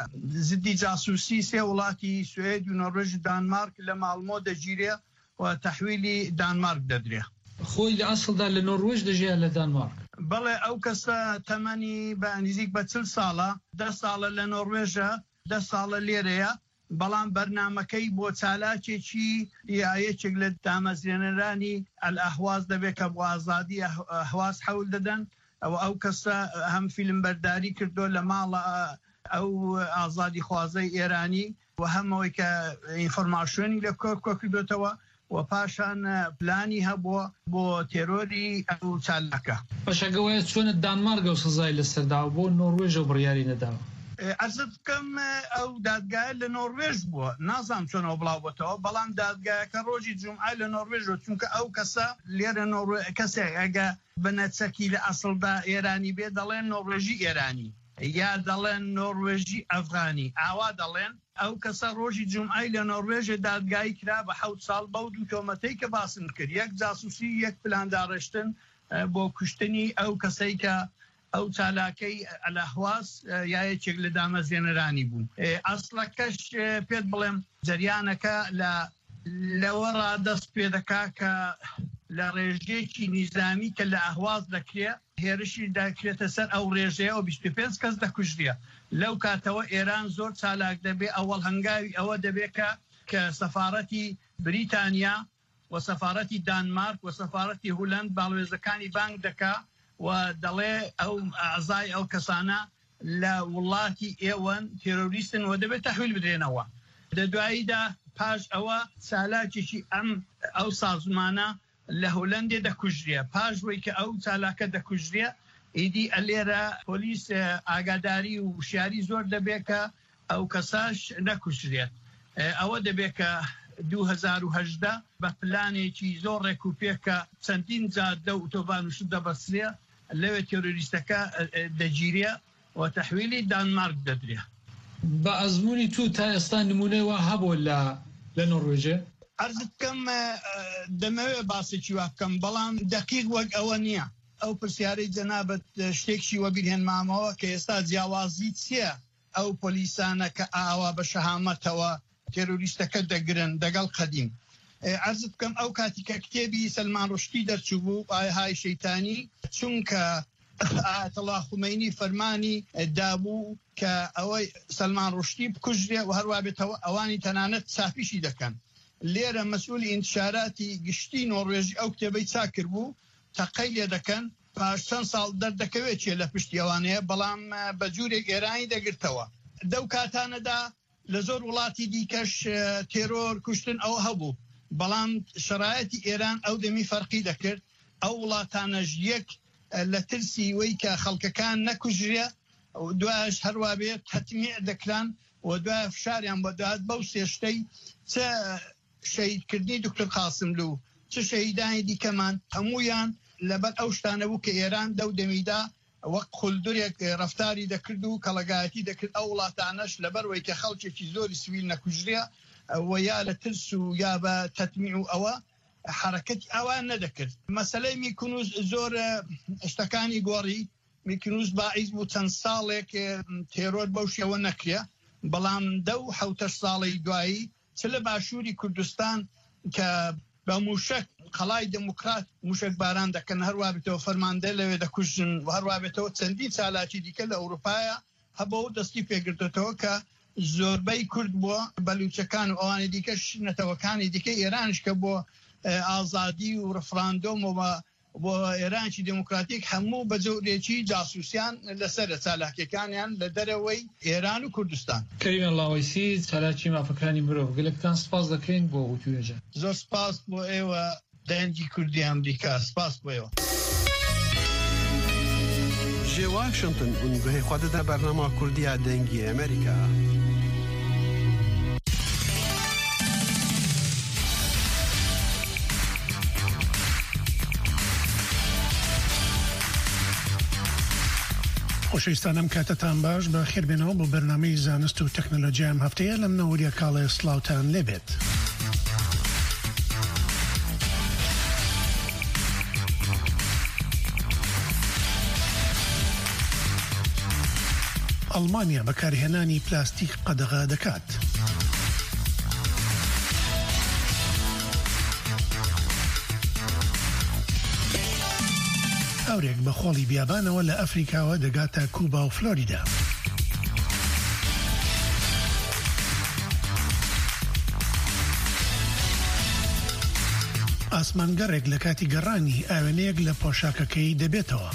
زدی جاسووسی سێ وڵاتی سوێد و نۆڕۆژ و دانمارک لە ماڵمۆ دەگیرێ و تەحویلی دانمارک دەدرێ. خۆی لە ئەسڵدا لە نۆڕۆژ دەژیا لە دانمارک. بەڵێ ئەو کەسە تەمەنی بە نزیک بە چل ساڵە، دە ساڵە لە نۆڕوێژە، دە ساڵە لێرەیە، بەڵام بەرنامەکەی بۆ چالاکێکی یایەکێک لە دامەزرێنەرانی ئەلئەحواز دەبێت کە بۆ ئازادی ئەحواز حەول دەدەن. ئەو ئەو کەسە هەم فیلمبەرداری کردو لە ماڵە ئەو ئازادی خوازەی ئێرانی و هەمەوەی کە ئینفۆرماسیۆنی لە کۆ کۆکردوێتەوە و پاشان پلانی هەبووە بۆ تێرۆری ئەو چالاکە. بەشەگەوەیە چۆنە دانمارگە و سزای لەسەرداوە بۆ نۆڕوێژە و بڕیاری نەداوە. عەرزت بکەم ئەو دادگایە لە نۆڕوێژ بووە، نازانم چۆنەوە بڵاو بۆتەوە، بەڵام دادگایەکە ڕۆژی جومعە لە نۆڕوێژەوە، چونکە ئەو کەسە لێرە کەسێک ئەگە بنەچەکی لە ئەسڵدا ئێرانی بێ دەڵێن نۆڕوێژی ئێرانی یا دەڵێن نۆڕوێژی ئەفغانی، ئاوا دەڵێن. ئەو کەسە ڕۆژی جومعای لە نۆڕوێژە دادگایی کرا بە حەوت ساڵ بەو دوو تۆمەتەی کە باسم کرد، یەک جاسووسی، یەک پلانداڕشتن بۆ کوشتنی ئەو کەسەی کە ئەو چالاکەی ئەلەحواز یایەکێک لە دامەزێنەرانی بوو. ئەسڵەکەش پێت بڵێم جەریانەکە لە لەوە ڕادەست پێ دەکا کە لە ڕێژەیەکی نیزامی کە لە ئەحواز دەکرێت هێرشی دەکرێتە سەر ئەو ڕێژەیە و بیست و پێنج کەس دەکوژریە. لەو کاتەوە ئێران زۆر چالاک دەبێ، ئەوەڵ هەنگاوی ئەوە دەبێت کە کە سەفارەتی بریتانیا و سەفارەتی دانمارک و سەفارەتی هۆلەند باڵێزەکانی بانگ دەکا و دەڵێ ئەو ئازای ئەو کەسانە لە وڵاتی ئێوەن تێرۆریستن و دەبێت تەحویل بدرێنەوە. لە دواییدا پاش ئەوە چالاکێکی ئەم ئەو سازمانە لە هۆلەندێ دەکوژریە. پاش وی کە ئەو چالاکە دەکوژریە ئیدی ئەلێرە پۆلیس ئاگاداری و وشیاری زۆر دەبێت کە ئەو کەساش نەکوژرێت. ئەوە دەبێت کە دوو هەزار و هەژدە بە پلانێکی زۆر ڕێکوپێکە چەندین جادە و ئۆتۆبان و شت دەبەسرێ لەوێ تێرۆریستەکە دەگیرێ و تەحویلی دانمارک دەدرێ. بە ئەزمموی تو تا ئێستا نمونەوە هەبوو لە لە نۆڕۆژێ؟ عەرزت بکەم دەمەوێت باسێکی وا بکەم بەڵام دەقیق وەک ئەوە نییە. ئەو پرسیارەی جەنابەت شتێکی وەبیرهێنمامەوە کە ئێستا جیاوازی چییە ئەو پۆلیسانە کە ئاوا بە شەهامەتەوە تێرۆریستەکە دەگرن دەگەڵ قەدیم. عەرزت بکەم ئەو کاتیکە کتێبی سەلمان ڕوشتی دەرچوو بوو ئاهای شەیتانی چونکە ئایەتەڵا خومەینی فەرمانی دابوو کە ئەوەی سەلمان ڕوشتی بکوژرێ و هەروە بێتەوە ئەوانی تەنانەت چاپیشی دەکەن. لێرە مەسئولی ئینتشاراتی گشتی نۆڕێژی ئەو کتێبەی چاکرد بوو تەقەی لێ دەکەن پاش چەند ساڵ دەردەکەوێت چێ لە پشتی ئەوانەیە بەڵام بە جوورێک ئێرانی دەگرتەوە. دەو کاتانەدا لە زۆر وڵاتی دیکەش تێرۆر کوشتن ئەوە هەبوو بەڵام شرایەتی ئێران ئەو دەمی فەرقی دەکرد. ئەو وڵاتانەش یەک لە ترسی وەی کە خەڵکەکان نەکوژرێ دوایش هەروە بێت حتمیع دەکران و دوای فشاریان بە دوات بەو سێشتەی چه شەهیدکردنی دکتۆر قاسملوو چ شەهیدانی دیکەمان هەمویان لەبەر ئەو شتانە بوو کە ئێران دەو دەمیدا وەک خولدورێک ڕەفتاری دەکرد و کەڵەگایەتی دەکرد. ئەو وڵاتانەش لەبەرەوەی کە خەڵکێکی زۆری سویل نەکوژرێ و یا لە ترس و یا بە تەتمیع و ئەوە حرەکەتی ئەوان نەدەکرد. مەسەلەی میکنوس زۆر شتەکانی گۆڕی. میکنوس باعیز بوو چەند ساڵێک تێرۆر بەو شێوە نەکرێ بەڵام دە و حەوتەش ساڵی دوایی چ لە باشووری کوردستان کە بە موشک قەڵای دموکرات موشک باران دەکەن هەروە بێتەوە فەرماندە لەوێ دەکوژن و هەروە بێتەوە چەندی چالاکی دیکە لە ئەوروپایە هەبەوە دەستی پێگرتێتەوە کە زۆربەی کورد بووە بەلوچەکان و ئەوانی دیکەش نەتەوەکانی دیکە ئێرانش کە بۆ ئازادی و ڕفراندۆم و بۆ ئێرانکی دموکراتیک هەموو بەجۆرێکی جاسووسیان لەسەر چالاکیەکانیان لە دەرەوەی ئێران و کوردستان. کەریمە لاوەیسی چالاکی مافەکانی مرۆڤ گەلێکتان سپاس دەکەین بۆ وتوێژە. زۆر سپاس بۆ ئێوە دەنگی کوردی ئەمریکا. سپاس بۆ ئێوە. ji Washington û guhê xwe dide bernama Kurdiya dengî Amerîka. خۆشەویستانم کاتتان باش بە خێربێنەوە بۆ بەرنامەی زانست و تەکنۆلۆژیام هەفتەیە لەم نەوەریە کاڵێ سلااوتان لێبێت. ئەڵمانیا بەکارهێنانی پلاستیک قەدەغا دەکات. هاورێک بە خۆڵی بیابانەوە لە ئەفریکاوە دەگاتە کوبا و فلۆریدا. ئاسمانگەڕێک لە کاتی گەڕانی ئاوێنەیەک لە پۆشاکەکەی دەبێتەوە.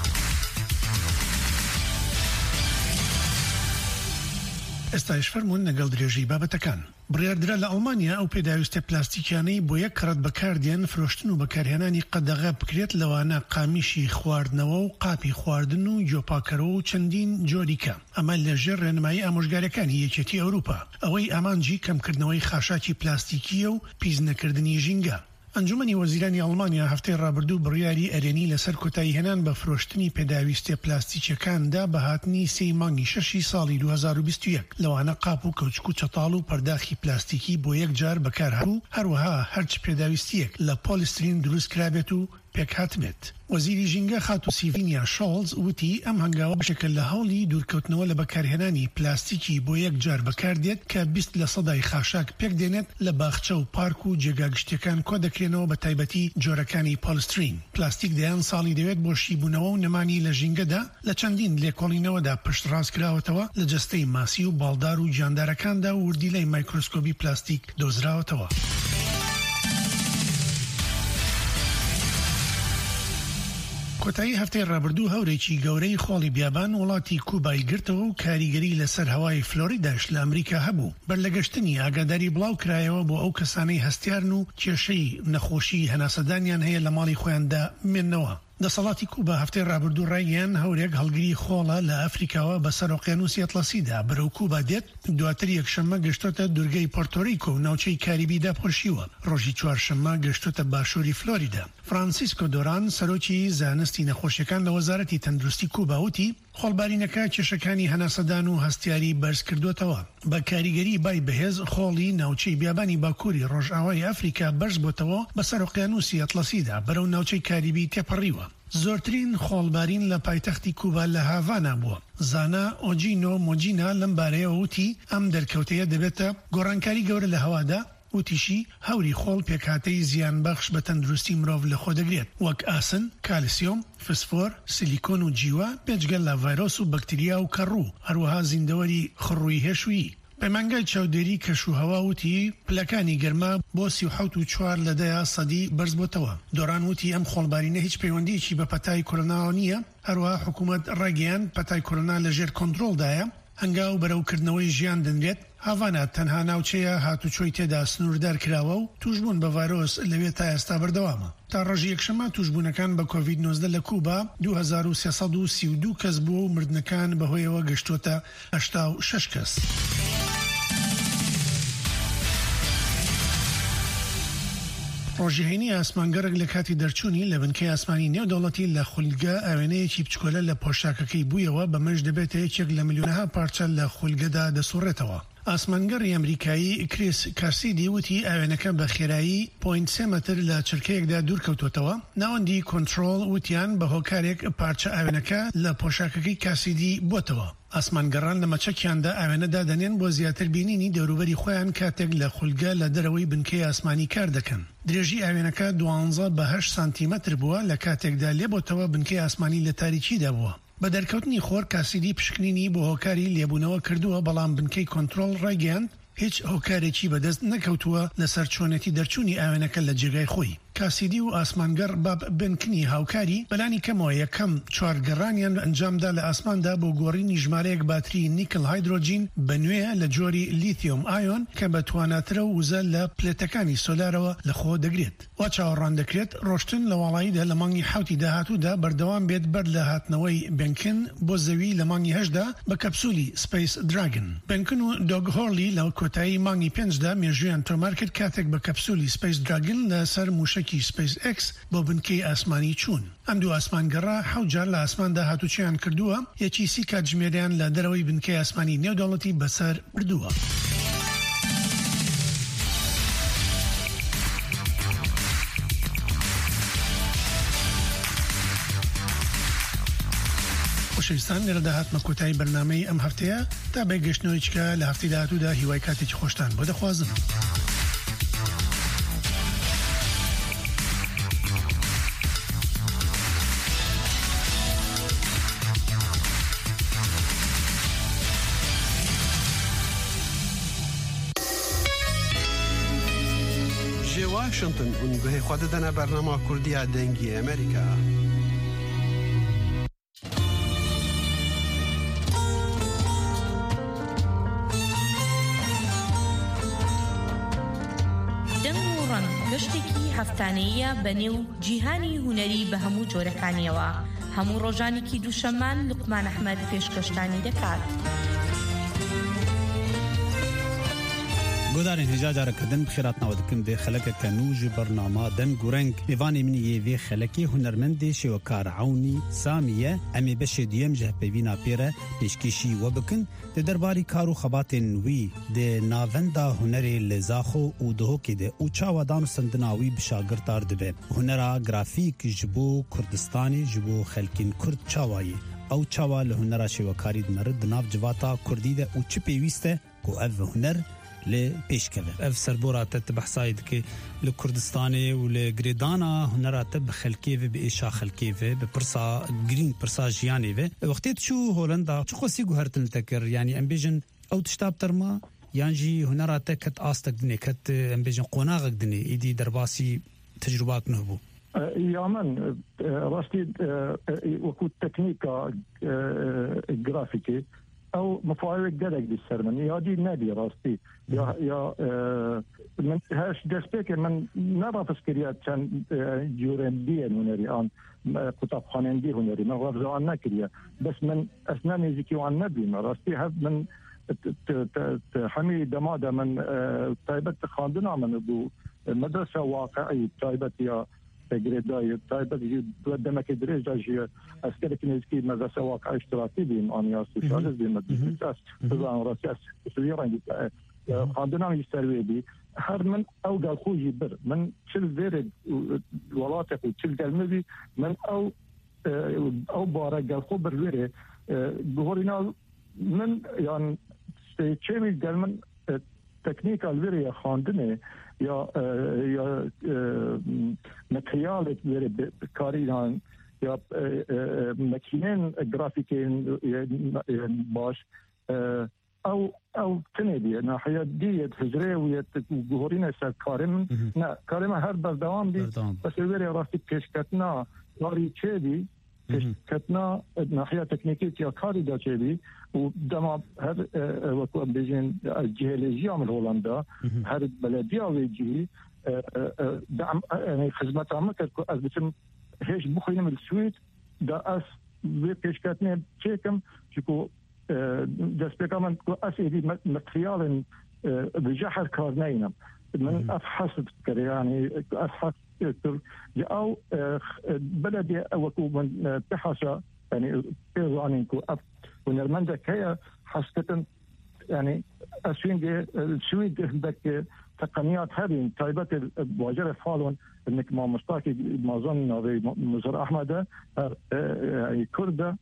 ئێستایش فەرمونون لەگەڵ درێژی بابەتەکان. بڕیاردرا لە ئەڵمانیا ئەو پێداویستە پلاستیکیانەی بۆ یەک کڕەت بەکاردێن فرۆشتن و بەکارهێنانی قەدەغە بکرێت لەوانە قامیشی خواردنەوە و قاپی خواردن و جۆپاکەرەوە و چەندین جۆریکە. ئەمە لەژێر ڕێنمایی ئامۆژگارەکانی یەکێتی ئەوروپا. ئەوەی ئامانجی کەمکردنەوەی خاشاکی پلاستیکیە و پیس نەکردنی ژینگە. ئەنجومەنی وەزیرانی ئەڵمانیا هەفتەی ڕابردوو بڕیاری ئەرێنی لەسەر کۆتایی هێنان بە فرۆشتنی پێداویستە پلاستیکیەکاندا بە هاتنی سێی مانگی شەشی ساڵی دوو هەزار و بیست و یەک لەوانە قاپ و کەوچک و چەتاڵ و پەرداخی پلاستیکی بۆ یەک جار بەکارهاتوو هەروەها هەرچ پێداویستیەک لە پۆلیسترین دروست کرابێت و پێکهات بێت. وەزیری ژینگە خاتو سیڤینیا شۆڵز وتی ئەم هەنگاوە بشکل لە هەوڵی دوورکەوتنەوە لە بەکارهێنانی پلاستیکی بۆ یەک جار بەکاردێت کە بیست لە سەدای خاشاک پێک دێنێت لە باخچە و پارک و جێگاگشتەکان کۆ دەکرێنەوە بە تایبەتی جۆرەکانی پۆلیسترین. پلاستیک دەیان ساڵی دەوێت بۆ شیبوونەوە و نەمانی لە ژینگەدا لە چەندین لێکۆڵینەوەدا پشت ڕاست کراوەتەوە لە جەستەی ماسی و باڵدار و جاندارەکاندا و وردیلەی مایکرۆسکۆپی پلاستیک دۆزراوەتەوە. کۆتایی هەفتەی ڕابردوو هەورێکی گەورەی خۆڵی بیابان وڵاتی کوبای گرتەوە و کاریگەری لەسەر هەوای فلۆریداش لە ئەمریکا هەبوو. بەرلەگەشتنی ئاگاداری بڵاو کرایەوە بۆ ئەو کەسانەی هەستیارن و کێشەی نەخۆشی هەناسەدانیان هەیە لە ماڵی خۆیاندا مێننەوە. دەسەڵاتی کوبا هەفتەی ڕابردوو ڕایگەیان هەورێک هەڵگری خۆڵە لە ئەفریکاوە بەسەر ئۆقیانوسی ئەتلەسیدا بەرەو کوبا دێت. دواتر یەکشەممە گەشتۆتە دورگەی پۆرتۆریکۆ و ناوچەی کاریبیدا پۆشیوە. ڕۆژی چوارشەممە گەشتۆتە باشووری فلۆریدا. فرانسیسکۆ دۆران سەرۆکی زانستی نەخۆشیەکان لە وەزارەتی تەندروستی کوبا وتی خۆڵبارینەکە کێشەکانی هەناسەدان و هەستیاری بەرز کردوتەوە. بە کاریگەری بای بەهێز خۆڵی ناوچەی بیابانی باکووری ڕۆژئاوای ئەفریکا بەرز بۆتەوە بەسەر ئۆقیانوسی ئەتلەسیدا بەرەو ناوچەی کاریبی تێپەڕیوە. زۆرترین خۆڵبارین لە پایتەختی کوبا لە هاڤانا بووە. زانا ئۆجینۆ مۆجینا لەم بارەیە وتی ئەم دەرکەوتەیە دەبێتە گۆڕانکاری گەورە لە هەوادا وتیشی هەوری خۆڵ پێکهاتەی زیان بەخش بە تەندروستی مرۆڤ لە خۆ دەگرێت وەک ئاسن، کالسیۆم، فسفۆر، سیلیکۆن و جیوە پێچگەل لە ڤایرۆس و بەکتریا و کەڕوو هەروەها زیندەوەری خڕووی هێشویی. پەیمانگای چاودێری کەشوهەوا وتی پلەکانی گەرما بۆ سی و حەوت و چوار لە دەیا سەدی بەرز بۆتەوە. دۆران وتی ئەم خۆڵبارینە هیچ پەیوەندیەکی بە پەتای کۆرۆناوە نییە. هەروەها حکوومەت ڕێگەیان پەتای کۆرۆنا لەژێر کۆنتڕۆڵدایە هەنگاو بەرەوکردنەوەی ژیان دەنرێت. هاڤانا تەنها ناوچەیە هاتوچۆی تێدا سنووردار کراوە و توشبوون بە ڤایرۆس لەوێ تا ئێستا بەردەوامە. تا ڕۆژی یەکشەممە توشبوونەکان بە کۆڤید نۆزدە لە کوبا دوو هەزار و سێسەد و سی و دوو کەس بووە و مردنەکان بەهۆیەوە گەشتوتە هەشتا و شەش کەس. ڕۆژهێنی ئاسمانگەڕێک لە کاتی دەرچوونی لە بنکەی ئاسمانی نێودەوڵەتی لە خولگە ئاوێنەیەکی بچکۆلە لە پۆشاکەکەی بوویەوە بەمەش دەبێتە یەکێک لە ملیۆنەها پارچە لە خولگەدا دەسوڕێتەوە. ئاسمانگەڕی ئەمریکایی کریس کارسیدی وتی ئاوێنەکە بە خێرایی پۆینت سێ مەتر لە چرکەیەکدا دوورکەوتوتەوە. ناوەندی کۆنتڕۆڵ وتیان بە هۆکارێک پارچە ئاوێنەکە لە پۆشاکەکەی کارسیدی بووتەوە. ئاسمانگەڕان لە مەچەکیاندا ئاوێنەدا دەنێن بۆ زیاتر بینینی دەوروبەری خۆیان کاتێک لە خولگە لە دەرەوەی بنکەی ئاسمانی کار دەکەن. درێژی ئاوێنەکە دوانزە بە هەشت سانتیمەتر بووە لە کاتێکدا لێبۆتەوە بنکەی ئاسمانی لە تاریکیدا بووە. بە دەرکەوتنی خۆر کاسیدی پشکنینی بۆ هۆکاری لێبوونەوە کردووە بەڵام بنکەی کۆنتڕۆڵ ڕایگەیاند هیچ هۆکارێکی بەدەست نەکەوتووە لەسەر چۆنەتی دەرچوونی ئاوێنەکە لە جێگای خۆی. کاسیدی و ئاسمانگەڕ باب بنکنی هاوکاری بەلانی کەمەوە یەکەم چوارگەڕانیان ئەنجامدا لە ئاسماندا بۆ گۆڕینی ژمارەیەک باتری نیکل هایدرۆجین بەنوێ لە جۆری لیتیۆم ئایۆن کە بە تواناترە و وزە لە پلێتەکانی سۆلارەوە لە خۆ دەگرێت. وا چاوەڕان دەکرێت ڕۆشتن لە وڵاییدا لە مانگی حوتی داهاتوودا بەردەوام بێت بەر لە هاتنەوەی بنکن بۆ زەوی لە مانگی هەشدا بە کەپسولی سپیس دراگن. بنکن و دۆگ هۆرلی لە کۆتایی مانگی پێنجدا مێژویان تۆمار کرد کاتێک بە کەپسولی سپیس دراگن لەسەر موشکی سپیس ئەکس بۆ بنکەی ئاسمانی چوون. ئەم دوو ئاسمانگەڕە حەوت جار لە ئاسماندا هاتوچیان کردووە یەکی سی کاتژمێریان لە دەرەوەی بنکەی ئاسمانی نێودەوڵەتی بەسەر بردووە. خۆشەویستان لێرە داهاتمە کۆتایی بەرنامەی ئەم هەفتەیە تا بەگەشتنەوەیچکە لە هەفتەی داهاتوودا هیوای کاتێکی خۆشتان بۆ دەخوازم. واشنطن ونگوهی خود دنا برنامه کردی دنگی امریکا. دەنگوڕەن گەشتێکی هەفتانەیە بەنێو جیهانی هونەری بە هەموو جۆرەکانیەوە. هەموو ڕۆژانێکی دووشەممان لوقمان ئەحمەد پێشکەشتانی دەکات. گودارین هجا جارکردن بخیرات ناودکم ده خلق کنوج برنامه دن گورنگ ایوانی منی یوی خلقی هنرمند شوکار عونی سامیه امی بشه دیم جه پیوینا پیره پیشکشی و بکن ده درباری کارو خباتن وی ده ناوندا هنری لزاخو او دهو که ده او چاوادان سندناوی بشاگرتار دبه هنرا گرافیک جبو کردستانی جبو خلقین کرد چاوایی او چاوا لهنرا شوکاری دنرد ناف جواتا کردی ده او چی پیویسته کو او هنر ل پیشکەوێ اف سربورات تبحثاید که ل کردستان و ل گریدانا هنرات بخلکیه به ایشا خلکیه به پرسا گرین پرسا جیانی و وقتی شو هولندا چه خوسی گوهرتن تکر یعنی ام بیژن او تشتاب ترما یعنی هنرات کت آستک دنی کت ام بیژن قناغ دنی ایدی درباسی تجربات نهبو يا من راستي وكو تكنيكا جرافيكي او مفاوض جدك بالسرمن يا دي نادي راستي يا يا من هاش دسبيك من نرى فسكريات كان جورندي هنري ان قطاب خانندي هنري من غرزو عن نكريا بس من اثناء ميزيكي وعن نبي راستي هذا من حمي دماده من طيبه خاندنا من ابو مدرسه واقعي طيبه يا جريداي طيبه قدامك درجه جي عسكري كنيسكي مدرسه واقعي اشتراكي بين ان يا سوشياليست بين مدرسه طبعا راسي سويران خاندنا يستروي بي هر من او قال خوجي بر من شل زيرد ولاتك وشل قلمي من او او بارا قال خو بروري بهورينا من يعني شيء قال من تكنيك الفيري خاندنه يا يا ماتريال الفيري كاريان يا ماكينين جرافيكين باش او او تنبي ناحيه دي حجريه وجهورينا كارم لا كارم هر بردوام دي بس الفيري راسي كشكتنا قاري تشيبي كتنا ناحية تكنيكية يا كاري دا شيء ودما هر وقت بيجين الجيولوجيا من هولندا هر بلدية ويجي دعم يعني خدمات عامة كأس بتم هيش بخينا من السويد دا أس بيش كتنا شيكم شكو دس بكمان أس إيدي ماتريال بجحر كارنينا من أفحص يعني أفحص أو بلدي وكو من بحثة يعني بيرانين كو أف ونرمندا كيا حسكتن يعني أسوين السويد عندك تقنيات هذه طيبة الواجرة فالون إنك ما مستاكي ما ظن مزر أحمد يعني كردة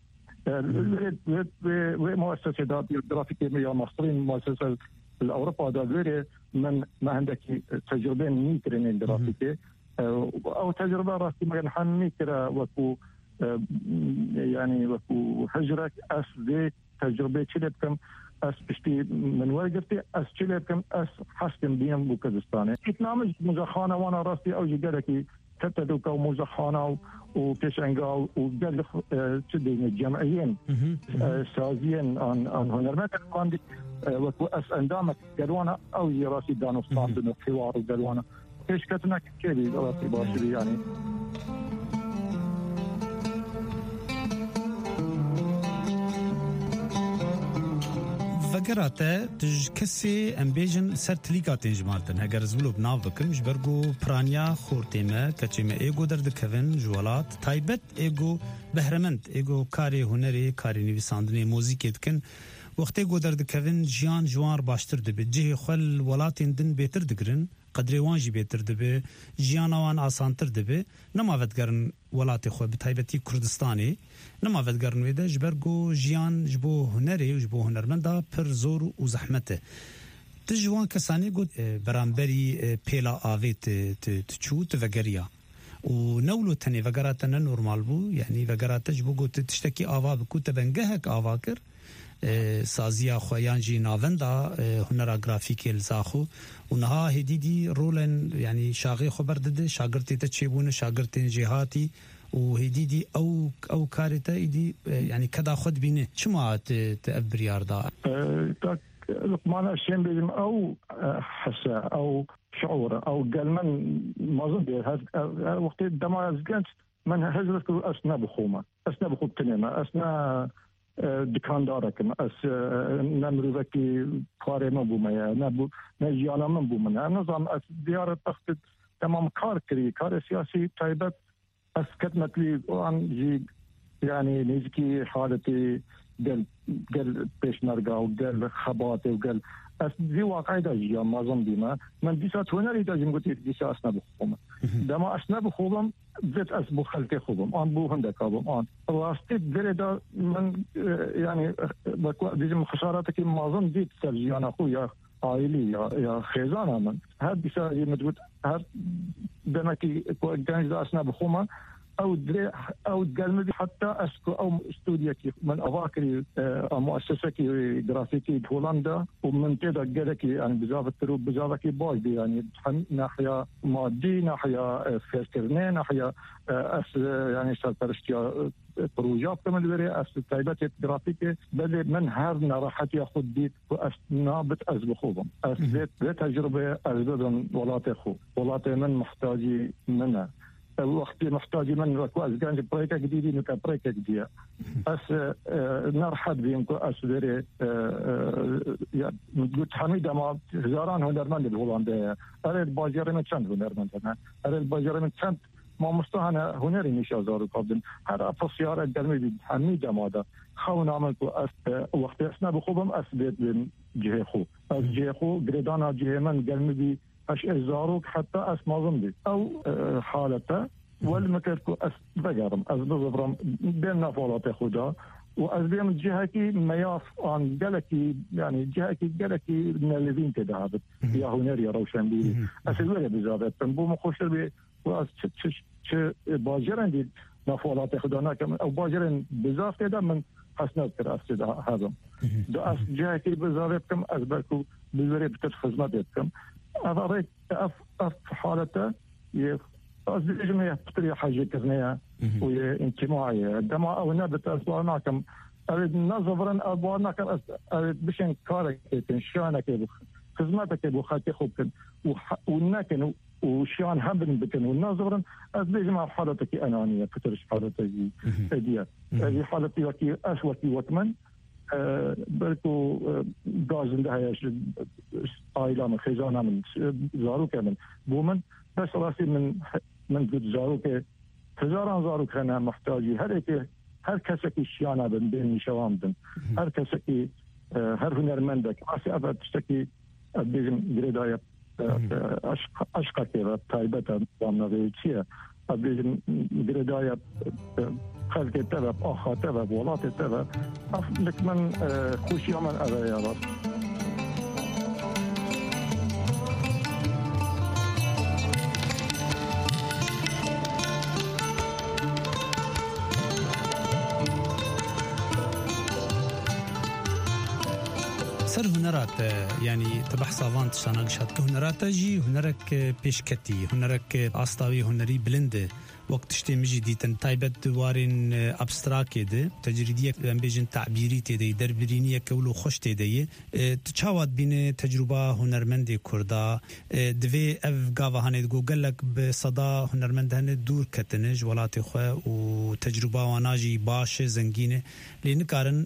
ومؤسسة دات جرافيكية يا مصرين مؤسسة الأوروبا دالوري من ما عندك تجربين ميكرين جرافيكية أو تجربة راسي ما نحن كرا وكو يعني وكو حجرك أس ذي تجربة كذا بكم أس بشتي من وجرتي أس كذا بكم أس حسن بيهم بوكردستان إتنامج مزخانة وأنا راسي أو جدركي تبتدوا كو مزخانة وكيش أنقال وقال تدين الجمعيين سازيين عن عن هنرمات عندي وكو أس أندامك قالوانا أو راسي دانو صامدنا حوار وقالوانا ايش كتنا كذي راسي باشري يعني فقراته تج كسي امبيجن سرتليكاتين جمالتن هاجر زبلو بناف بكم جبرجو برانيا خورتيما كتشيما ايجو درد كفن جوالات تايبت ايجو بهرمنت ايجو كاري هنري كاري نيفيساندني موزيكي دكن وقتی گودر دکن جیان جوار باشتر دبی جه خل ولاتین دن بهتر دگرن قدری وانجی بهتر دبی جیان آوان آسانتر دبی نماوت گرن ولات خو بتایبتی کردستانی نماوت گرن ویده جبرگو جیان جبو هنری و جبو هنرمندا پر زور و زحمته تجوان کسانی گود برانبری پیلا آویت تچو تفگریا و نولو تنی وگراتن نورمال بو یعنی وگرات جبو گود تشتکی آوا بکو تبنگهک آوا کر سازیا خویان جی ناوندا هنرا گرافیکی الزاخو ونها هدیدی رولن يعني شاغي خبر دده شاگرتی تچيبونه شاگرتين جهاتي وهديدي او او كارتا ايدي يعني كدا خد بينه شما تأبر ياردا تاك لقمان الشين بيجم او حسا او شعور او قال من ما ظن وقت دما زجنت من هجرت اسنا بخومه اسنا بخوب تنما اسنا دکاندارک از نمروزکی کاری من بومه نبود نجیانا من بومه نظام از دیار تخت تمام کار کری کار سیاسی تایبت از کدمت لی آن جی يعني نزكي حالتي قال قال بيش نرجع وقال خباتي وقال دي واقعي دا جيا ما ظن بما من ديسا تونري دا جم قلت ديسا أسنا بخوما دما أسنا بخوما زيت أس بخلتي خوبم آن بو هندك أبوم آن راستي دري دا من يعني بقوا ديجم خساراتك ما ظن ديت سرجيانا خويا عائلي يا يا خيزانا من هاد ديسا مدود هاد دمكي كو جانج دا أسنا بخوما او دري او قلمدي حتى اسكو او استوديوكي من اواكري مؤسسكي جرافيكي هولندا ومن تدا قالكي يعني بزاف التروب بزافكي باي يعني ناحيه مادي ناحيه فكرنه ناحيه اس يعني سالترشتيا بروجات كمان الوري اس تايبات جرافيكي بدي من هرنا راحت ياخذ دي نابت از بخوبهم اس تجربه ازبدن ولات اخو ولات من محتاجي منها الوقت محتاج من ركوا أزجان بريكة جديدة نك بريكة جديدة أس نرحب بهم كأس دري يعني قلت حميدة ما هزاران هنرمند الهولندا أريد باجر من شند هنرمند أنا أريد باجر من شند ما مستهنا هنري مش أزار قابل هذا فصيارة جرمي حميدة ماذا خون عمل كأس وقت أسنا بخوبهم أس بيت من جهة خو أس جهة خو جردانا جهة من جرمي اش ازاروك حتى اس مازم او حالته والمكركو اس بقرم از بزبرم بين فولات خدا واز بيم جهكي مياف عن جلكي يعني جهكي جلكي من الذين تذهبت يا هنري روشن بي اسوي بزابت بو مخوش بي واز ش باجرن دي نفولات خدانا كم او باجرن بزاف كده من حسنات كراس هذا ده اس جهكي بزابت كم از بركو بزري بتخدماتكم أفريق أف أف حالته يف أزديجنا يفتري حاجة كذنية وانتماعية عندما أو نبت أسوأنا كم أريد نظرا أبوانا كم أريد بشين كارك شانك خدماتك بخاتي خوبكن ونكن وشان هبن بكن ونظرا أزديجنا حالتك أنانية فترش حالتك هدية هذه حالتي وكي أسوأتي وكمن أه بركو غاز عندها عائلة من خزانة من زاروك من بومن بس راسي من من قد زاروك هزاران زاروك أنا محتاجي هر إيه هر كسكي شيانة بين بين شوام بين هر كسكي هر هنرمندك راسي أبد تشتكي بيجم جريداية أشق أشق كذا تايبة وامنا غيرتشيا بيجم جريداية خلق تبع أخا تبع ولات تبع أفلك من خوشي من أبا يا رب سر هنرات يعني تبع صافان تشانا لشات هنرات جي هنرك بيشكتي هنرك أسطاوي هنري بلند وقت شتي مجي ديتن تايبت وارين ابستراكي ده تجريديه بيجن تعبيري تدي دربرينيه كولو خوش تدي تشاوات بين تجربه هنرمندي كردا دوي اف غاوا هني جوجل لك بصدا هنرمند هن دور كتنج ولاتي خو وتجربه واناجي باش زنگينه لينكارن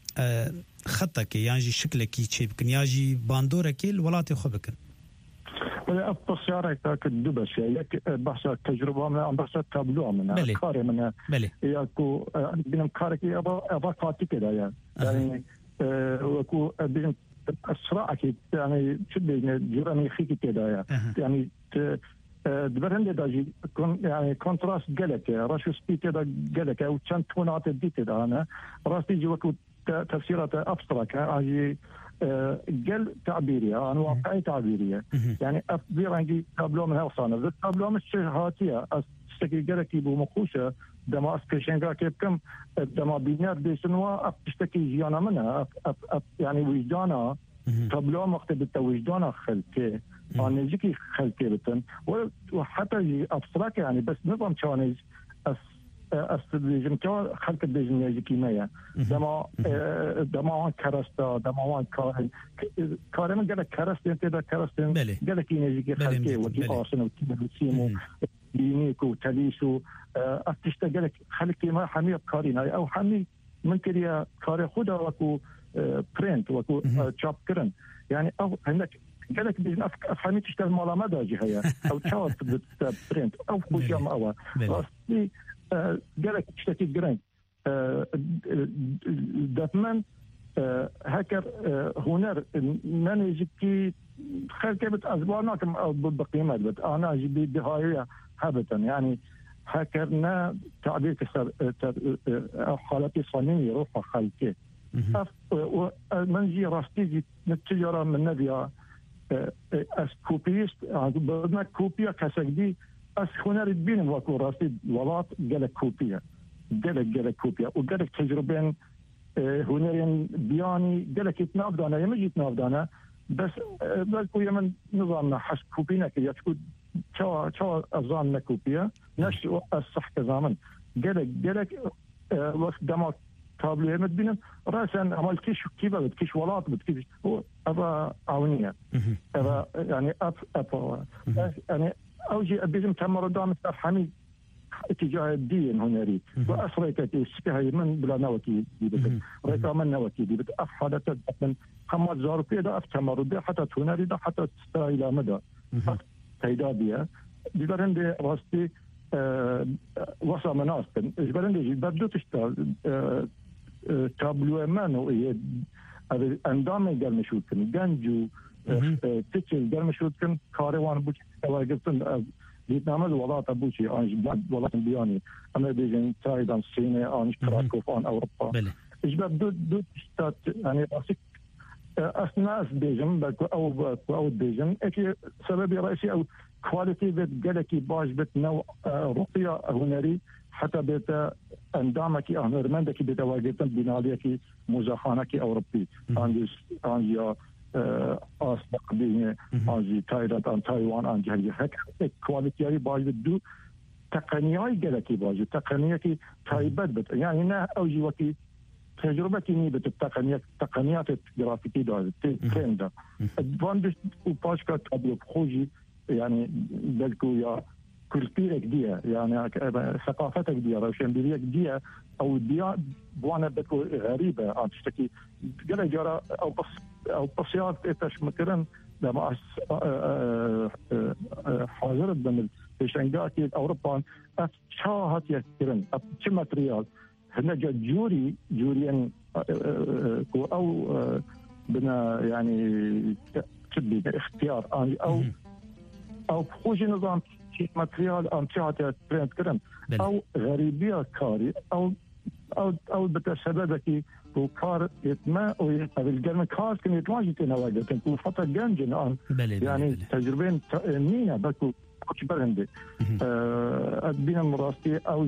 خطك يعني شكلك يجي بكن ياجي باندورك الولاتي خو بكن ولا التصيارة كدبش ياك بحث تجربة من عم بحث تابلو منها كاري منها ياكو بينم كاركي أبا أبا كاتي كده يعني يعني وكو بين أسرع كده يعني شد جراني خيكي كده يعني دبرهن داجي كون يعني كونتراست جلك راشو سبي كده جلك أو كان تونات دي كده أنا راسي جوكو تفسيرات أبستراك هاي قل تعبيرية أنا واقعي تعبيرية يعني أفضل عندي تابلو من هالصانة ذا تابلو مش هاتية أستكي قلقي بمخوشة دما أسكشنجا كيف كم دما بينات بيسنوا أفتشتكي جيانا منها أف أف أف يعني وجدانا تابلو مختبت وجدانا خلقه أنا يجيكي خلقه بتن وحتى أبستراك يعني بس نظام شانيز أس استدلجم که خلق دیجنیه کیمیا دما دما کرستا دما کار کارم گله کرستن تدا کرستن گله کینه که خلقه و کی آسن و کی بسیمو دینیکو تلیسو اتشتغل خلقه ما حمی کارینه او حمی من كريا كاري خدا وكو برنت وكو تشاب كرن يعني او هناك قالك بين افهمي تشتغل مالا مدى جهه او تشاب برنت او خوشام او راستي قالك تشتكي جرين داتمان هكر هنر مانجكي خير كبت اسبوعنا كم بقيمه بت انا جدي بهاي هابتا يعني هكرنا تعبير كسر حالتي صنيعيه روح خلقي منجي راستي التجاره من نبيا اسكوبيست بدنا كوبيا كسجدي از هنری بینم وقتی راستی ولات گله کوپیه گله گله کوپیه و گله تجربه هنرين بياني قالك يتناف دانا يمجي يتناف دانا بس بلكو يمن نظامنا حس كوبينا كي تكون شو شو أظام نكوبيا نش الصح كزامن قالك قالك وقت دماغ تابلو يمد بينهم رأسا عمل كيش كيف بتكيش ولات بتكيش هو أبا عونية أبا يعني أب أب يعني أوجي أبيزم تمر دام حميد اتجاه الدين هنري وأسريت السكاي من بلا نوكي دي ريكا من نوكي دي أفحدت من خمس زار كده أفتمر ده حتى هنري ده حتى إلى مدى تيدابية بيبرند راستي وصل مناسب بيبرند بدو تشتغل تابلو منو اندام قال مشوت كن جنجو تيتل قال مشوت كن كاروان بوش تواجدن فيتنام الولايات أبوشي عن بلاد ولايات بياني أما بيجن تايدان الصين عن كراكوف عن أوروبا إجبار دو دو تشتات يعني راسك أثناء بيجن بكو أو أو بيجن أكيد سبب رئيسي أو كواليتي بيت جلكي باش بيت نوع رقية هنري حتى بيت أندامكي أهنرمندكي بيت واجدن بناليكي مزاحانكي أوروبي عن عن أصدق بين عن تايلاند عن تايوان عن جهة هك كواليتي باش بدو تقنياي جلكي باش تقنياكي تايبت بت يعني هنا أوجي وكي تجربتي ني بالتقنيات تقنيات الجرافيكي ده ترند ادفانتج وباشكا تابلو بروجي يعني بلكو يا كولتيرك دي يعني ثقافتك دي روشنبيريك دي او دي بوانا بلكو غريبه عم تشتكي قال جرى او بص او بصيات ايش مثلا لما حاضرت من الشنغاكي اوروبا اتشاهت يكرن اتش ماتريال هنا جوري جوريا او بنا يعني تبي اختيار او او بخوجي نظام ماتريال ام تشاهت ترند كرن او غريبيه كاري او او او بتسببك وكار يتما والجرم كار كان يتواجد نواجد كان فتره جنجن ان يعني تجربين نينا بكو كوتش برندي ادبينا مراستي او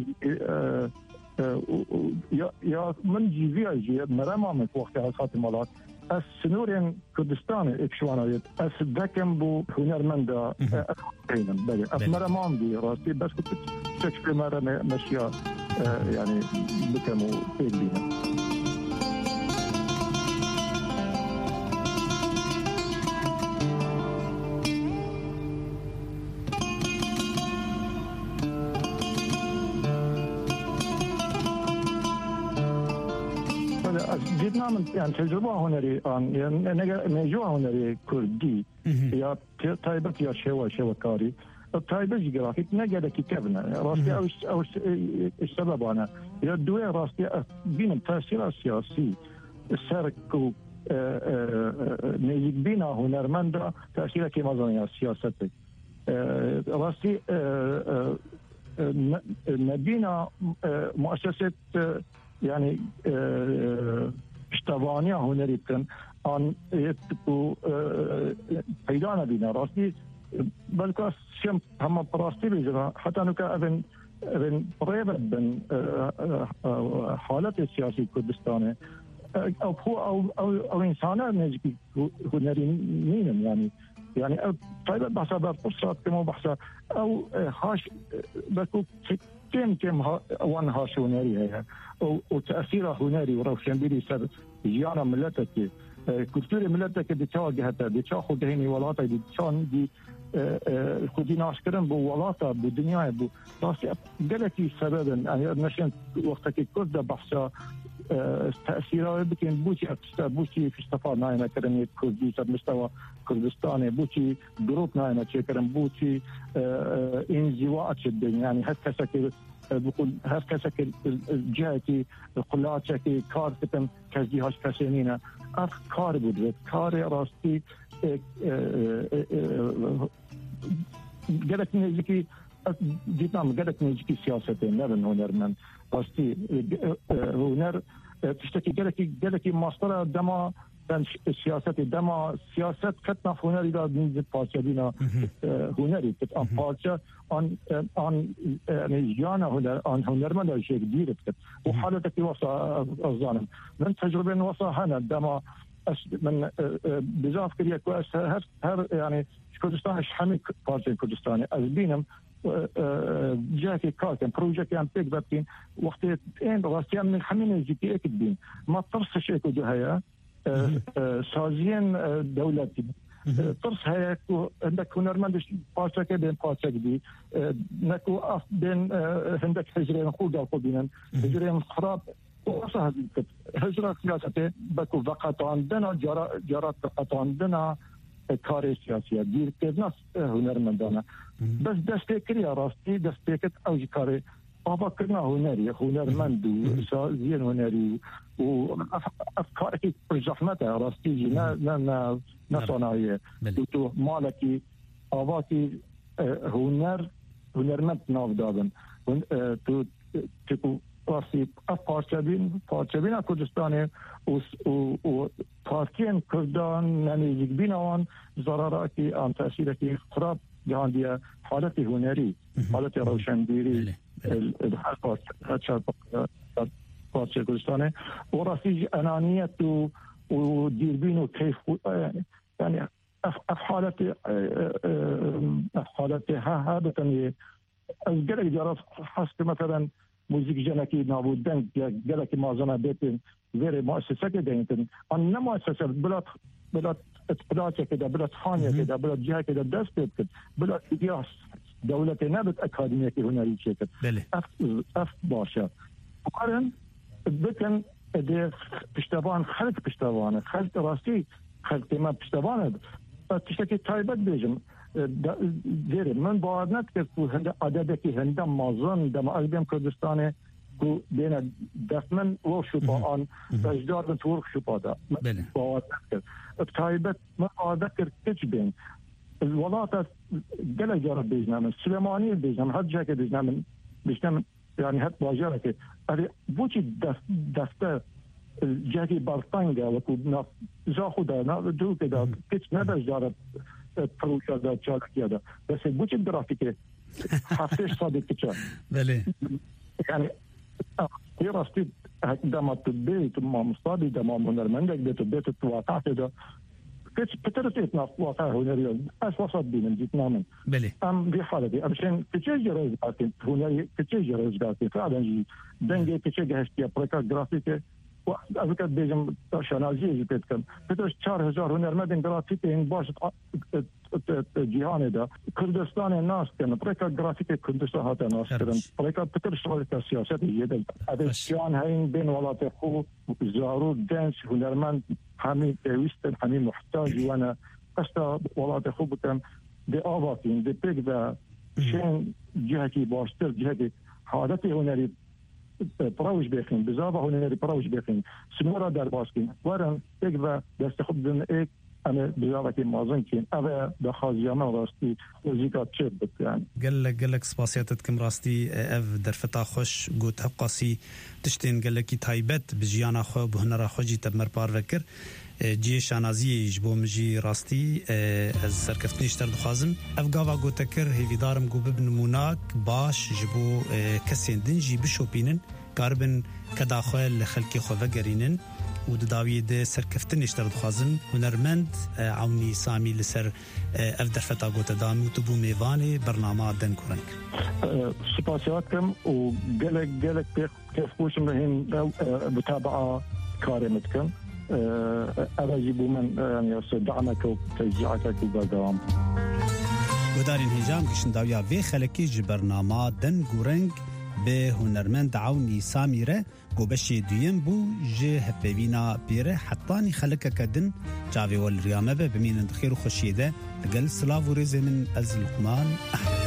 يا يا من جيفيا جي مرامه وقت هالخات مالات السنورين كردستان اكشوانا اس دكم بو هنرمندا كاينن بلي مرامه دي راستي بس كنت تشكي مرامه ماشيه يعني بكمو بينا جدنا من يعني تجربة هنري يعني نجوا هنري كردي يا تايبت يا شوا شوا كاري التايبة جغرافيك نجد كتابنا راستي أو أو السبب أنا يدوي راستي بين التأثير السياسي السرق نيجي بينا هنرمندا تأثير كما زانيا السياسة راستي نبينا مؤسسة يعني اشتبانية هنري كان عن يتبو حيدانا بينا راستي بلكاس شم هم براستي بيجنا حتى نكا ابن ابن قريبة بن حالة السياسي كردستاني او هو او او, أو انسانا نجي هنري مين يعني يعني طيب بحسب فرصات كما بحسب او هاش بكو كم كم وان هاش هنري هي وتأثير هنري وروشنبيري سر جيانا ملتك كولتوري ملتك دي تواجهتها دي تاخذ هني ولاتا دي شان دي خدي ناس كرم بو ولاتا بو دنيا بو راسي قالتي سببا يعني نشان وقتك كرد بحثا تأثيره بكين بوشي بوشي في استفاد ناينا كرم كردي سب مستوى كردستاني بوشي جروب ناينا كرم بوشي انزواء الدنيا يعني هكذا بقول هكذا الجهتي القلاتي كار كتم كزدي هاش كسينينا اخ كار بود كار راستي قالت نيجي جيتام قالت نيجي سياستين نرن هنرمن راستي هنر تشتكي قالت قالت ماستر دما سیاست دما سیاست کتنا هنری داد نیز پارچه دینا هنری کت آن پارچه آن آن نیجان هنر آن هنرمند اشیاء دیرت کت و حالت که واسه ازانم من تجربه واسه هنر دما من بزاف كريا كويس هر هر يعني كردستان همي بارتي كردستاني از بينم جاكي كاكن بروجكت يعني بيك بابين وقت ان راستي من همين جي بي اك بين ما ترسش اكو جهيا سازين دولتي ترس هيك عندك هنرمندش بارتك بين بارتك دي نكو اف بين عندك هجرين خودا قبينا هجرين خراب وصل هجرة سياسة بكو فقط عندنا جرات فقط عندنا كاري سياسية دير كذا هنرمندانا بس دستكري راستي دستكت أو كاري أفكرنا هنري هنرمند وزين هنري وأفكارك برزحمتها راستي نا نا نا نصناعية تو مالكي أفاكي هنر هنرمند ناف دادن تو تكو راستی پارچبین پارچبین کردستان و و پارکین کردان نمیزگ بینوان ضرراتی آن تأثیری که خراب جهاندیه حالت هنری حالت روشنبیری هر پارچ هر پارچ کردستان و راستی انانیت و و دیربین و کیف یعنی اف حالت اف حالت ها ها بتنی از جرق جرف حسب مثلا موزیک جنکی نابودن جلك معظمها بيت غير مؤسسة كده يمكن أن مؤسسة بلاد بلاد بلاد كده بلاد خانية كده بلاد جهة كده دست كده بلاد إدياس دولة نبت أكاديمية هنا يشكل أف أف باشا وقارن بكن ده بشتوان خلق بشتوان خلق راسي خلق ما بشتوان تشتكي تايبت بيجم دیره من باور نکرد که هنده عدده که هنده مازن دم آلبیم کردستانه که بین دفمن و شپا آن تجدار من تورک شپا دا باور نکرد ابتایبت من باور نکرد کچ بین الولات گله جارب بیجنامن سلیمانی بیجنامن هر جا که بیجنامن بیجنامن یعنی حد باجاره که اری بوچی دسته جاکی برطنگه و که زاخو دا دو که دا کچ نداشت دارد پروژه دا چاکیه دا بس بوچی گرافیکه هفتش ساده کچه بله یعنی یه راستی دما تبی تو ما مصابی دما هنرمندک بیت بیت تو واقع دا کچ پترتیت ناف واقع هنری از وسط بینم دیتنامن بله ام بی حالتی ابشن کچه جرز آتی هنری کچه جرز آتی فعلا جی دنگه کچه گهشتی پروژه گرافیکه و افکر بیشتر شناسایی جیبت کن. پترش چهار هزار هنرمند گرافیک این باش جهان دا کردستان ناس کن. پرکار گرافیک کردستان هات ناس کن. پرکار پترش شغل سیاست یه ادیسیان هاین بین ولات خوب زارو دنس هنرمند همین دویست همین محتاج و انا قصد ولات خوب کن. دی آواتین دی پیک دا شن جهتی باشتر جهتی حالتی هنری پروژ بخین بزاف هنری پروژ بخین سمورا در باسکین ورن یک و دست خوب دن یک انا بزاف که مازن کین اوه دخازیامه راستی وزیکات چه بد یعنی قال قال لك سپاسياتكم راستي اف درفتا خوش قوت ابقاسي تشتين قال لك تايبت بجيانا خو بهنرا خوجي تمر بار فكر جي شانازي جبو مجي راستي از سركفتنيش تر دخازم اف قاوا قوتكر هيفي دارم قو بنموناك باش جبو كسين دنجي بشوبينن قاربن كداخل لخلقي خو فقرينن ودداوي د سركفتنيش تر دخازم هنرمند عوني سامي لسر اف درفتا قوت دامو تبو ميواني برنامج دن كورنك سپاسياتكم وقالك قالك كيف خوش مهين متابعة كارمتكم أراجبوا من يعني دعمك وتشجيعك وبدوام ودارين هجام كشن داويا في خلقي جبرنامج دن كورنك به هنرمند عوني ساميره گوبشی دویم بو جه هپوینا پیره حتانی خلق کدن جاوی والریامه به بمینند خیر و خوشیده اگل سلاو و رزه من از لقمان احمد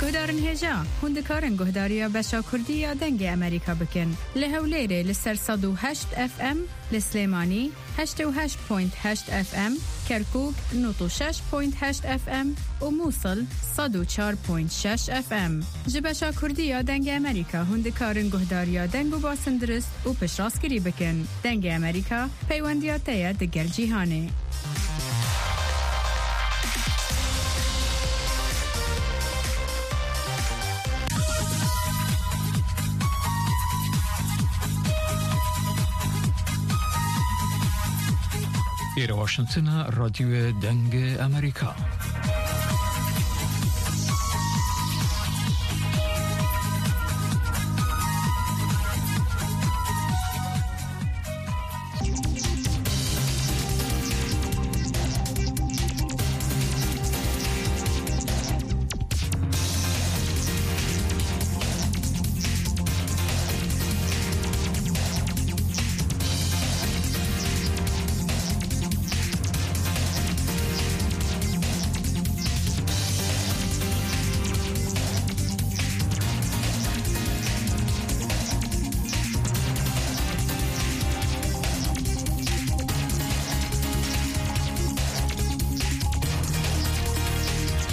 گهدارن هجا هندکارن گهداریا بشا کردی یا دنگ امریکا بکن لهولیره لسر صد و هشت اف ام لسلیمانی هشت و هشت پوینت هشت اف ام کرکوک نود و شش پوینت هشت اف ام و موصل صد و چهار پوینت شش اف ام جبشا کردی یا دنگ امریکا هندکارن گهداریا دنگ و باسندرست و پشراسکری بکن دنگ امریکا پیوندیاتیا دگر جیهانه إلى واشنطن راديو دنج أمريكا.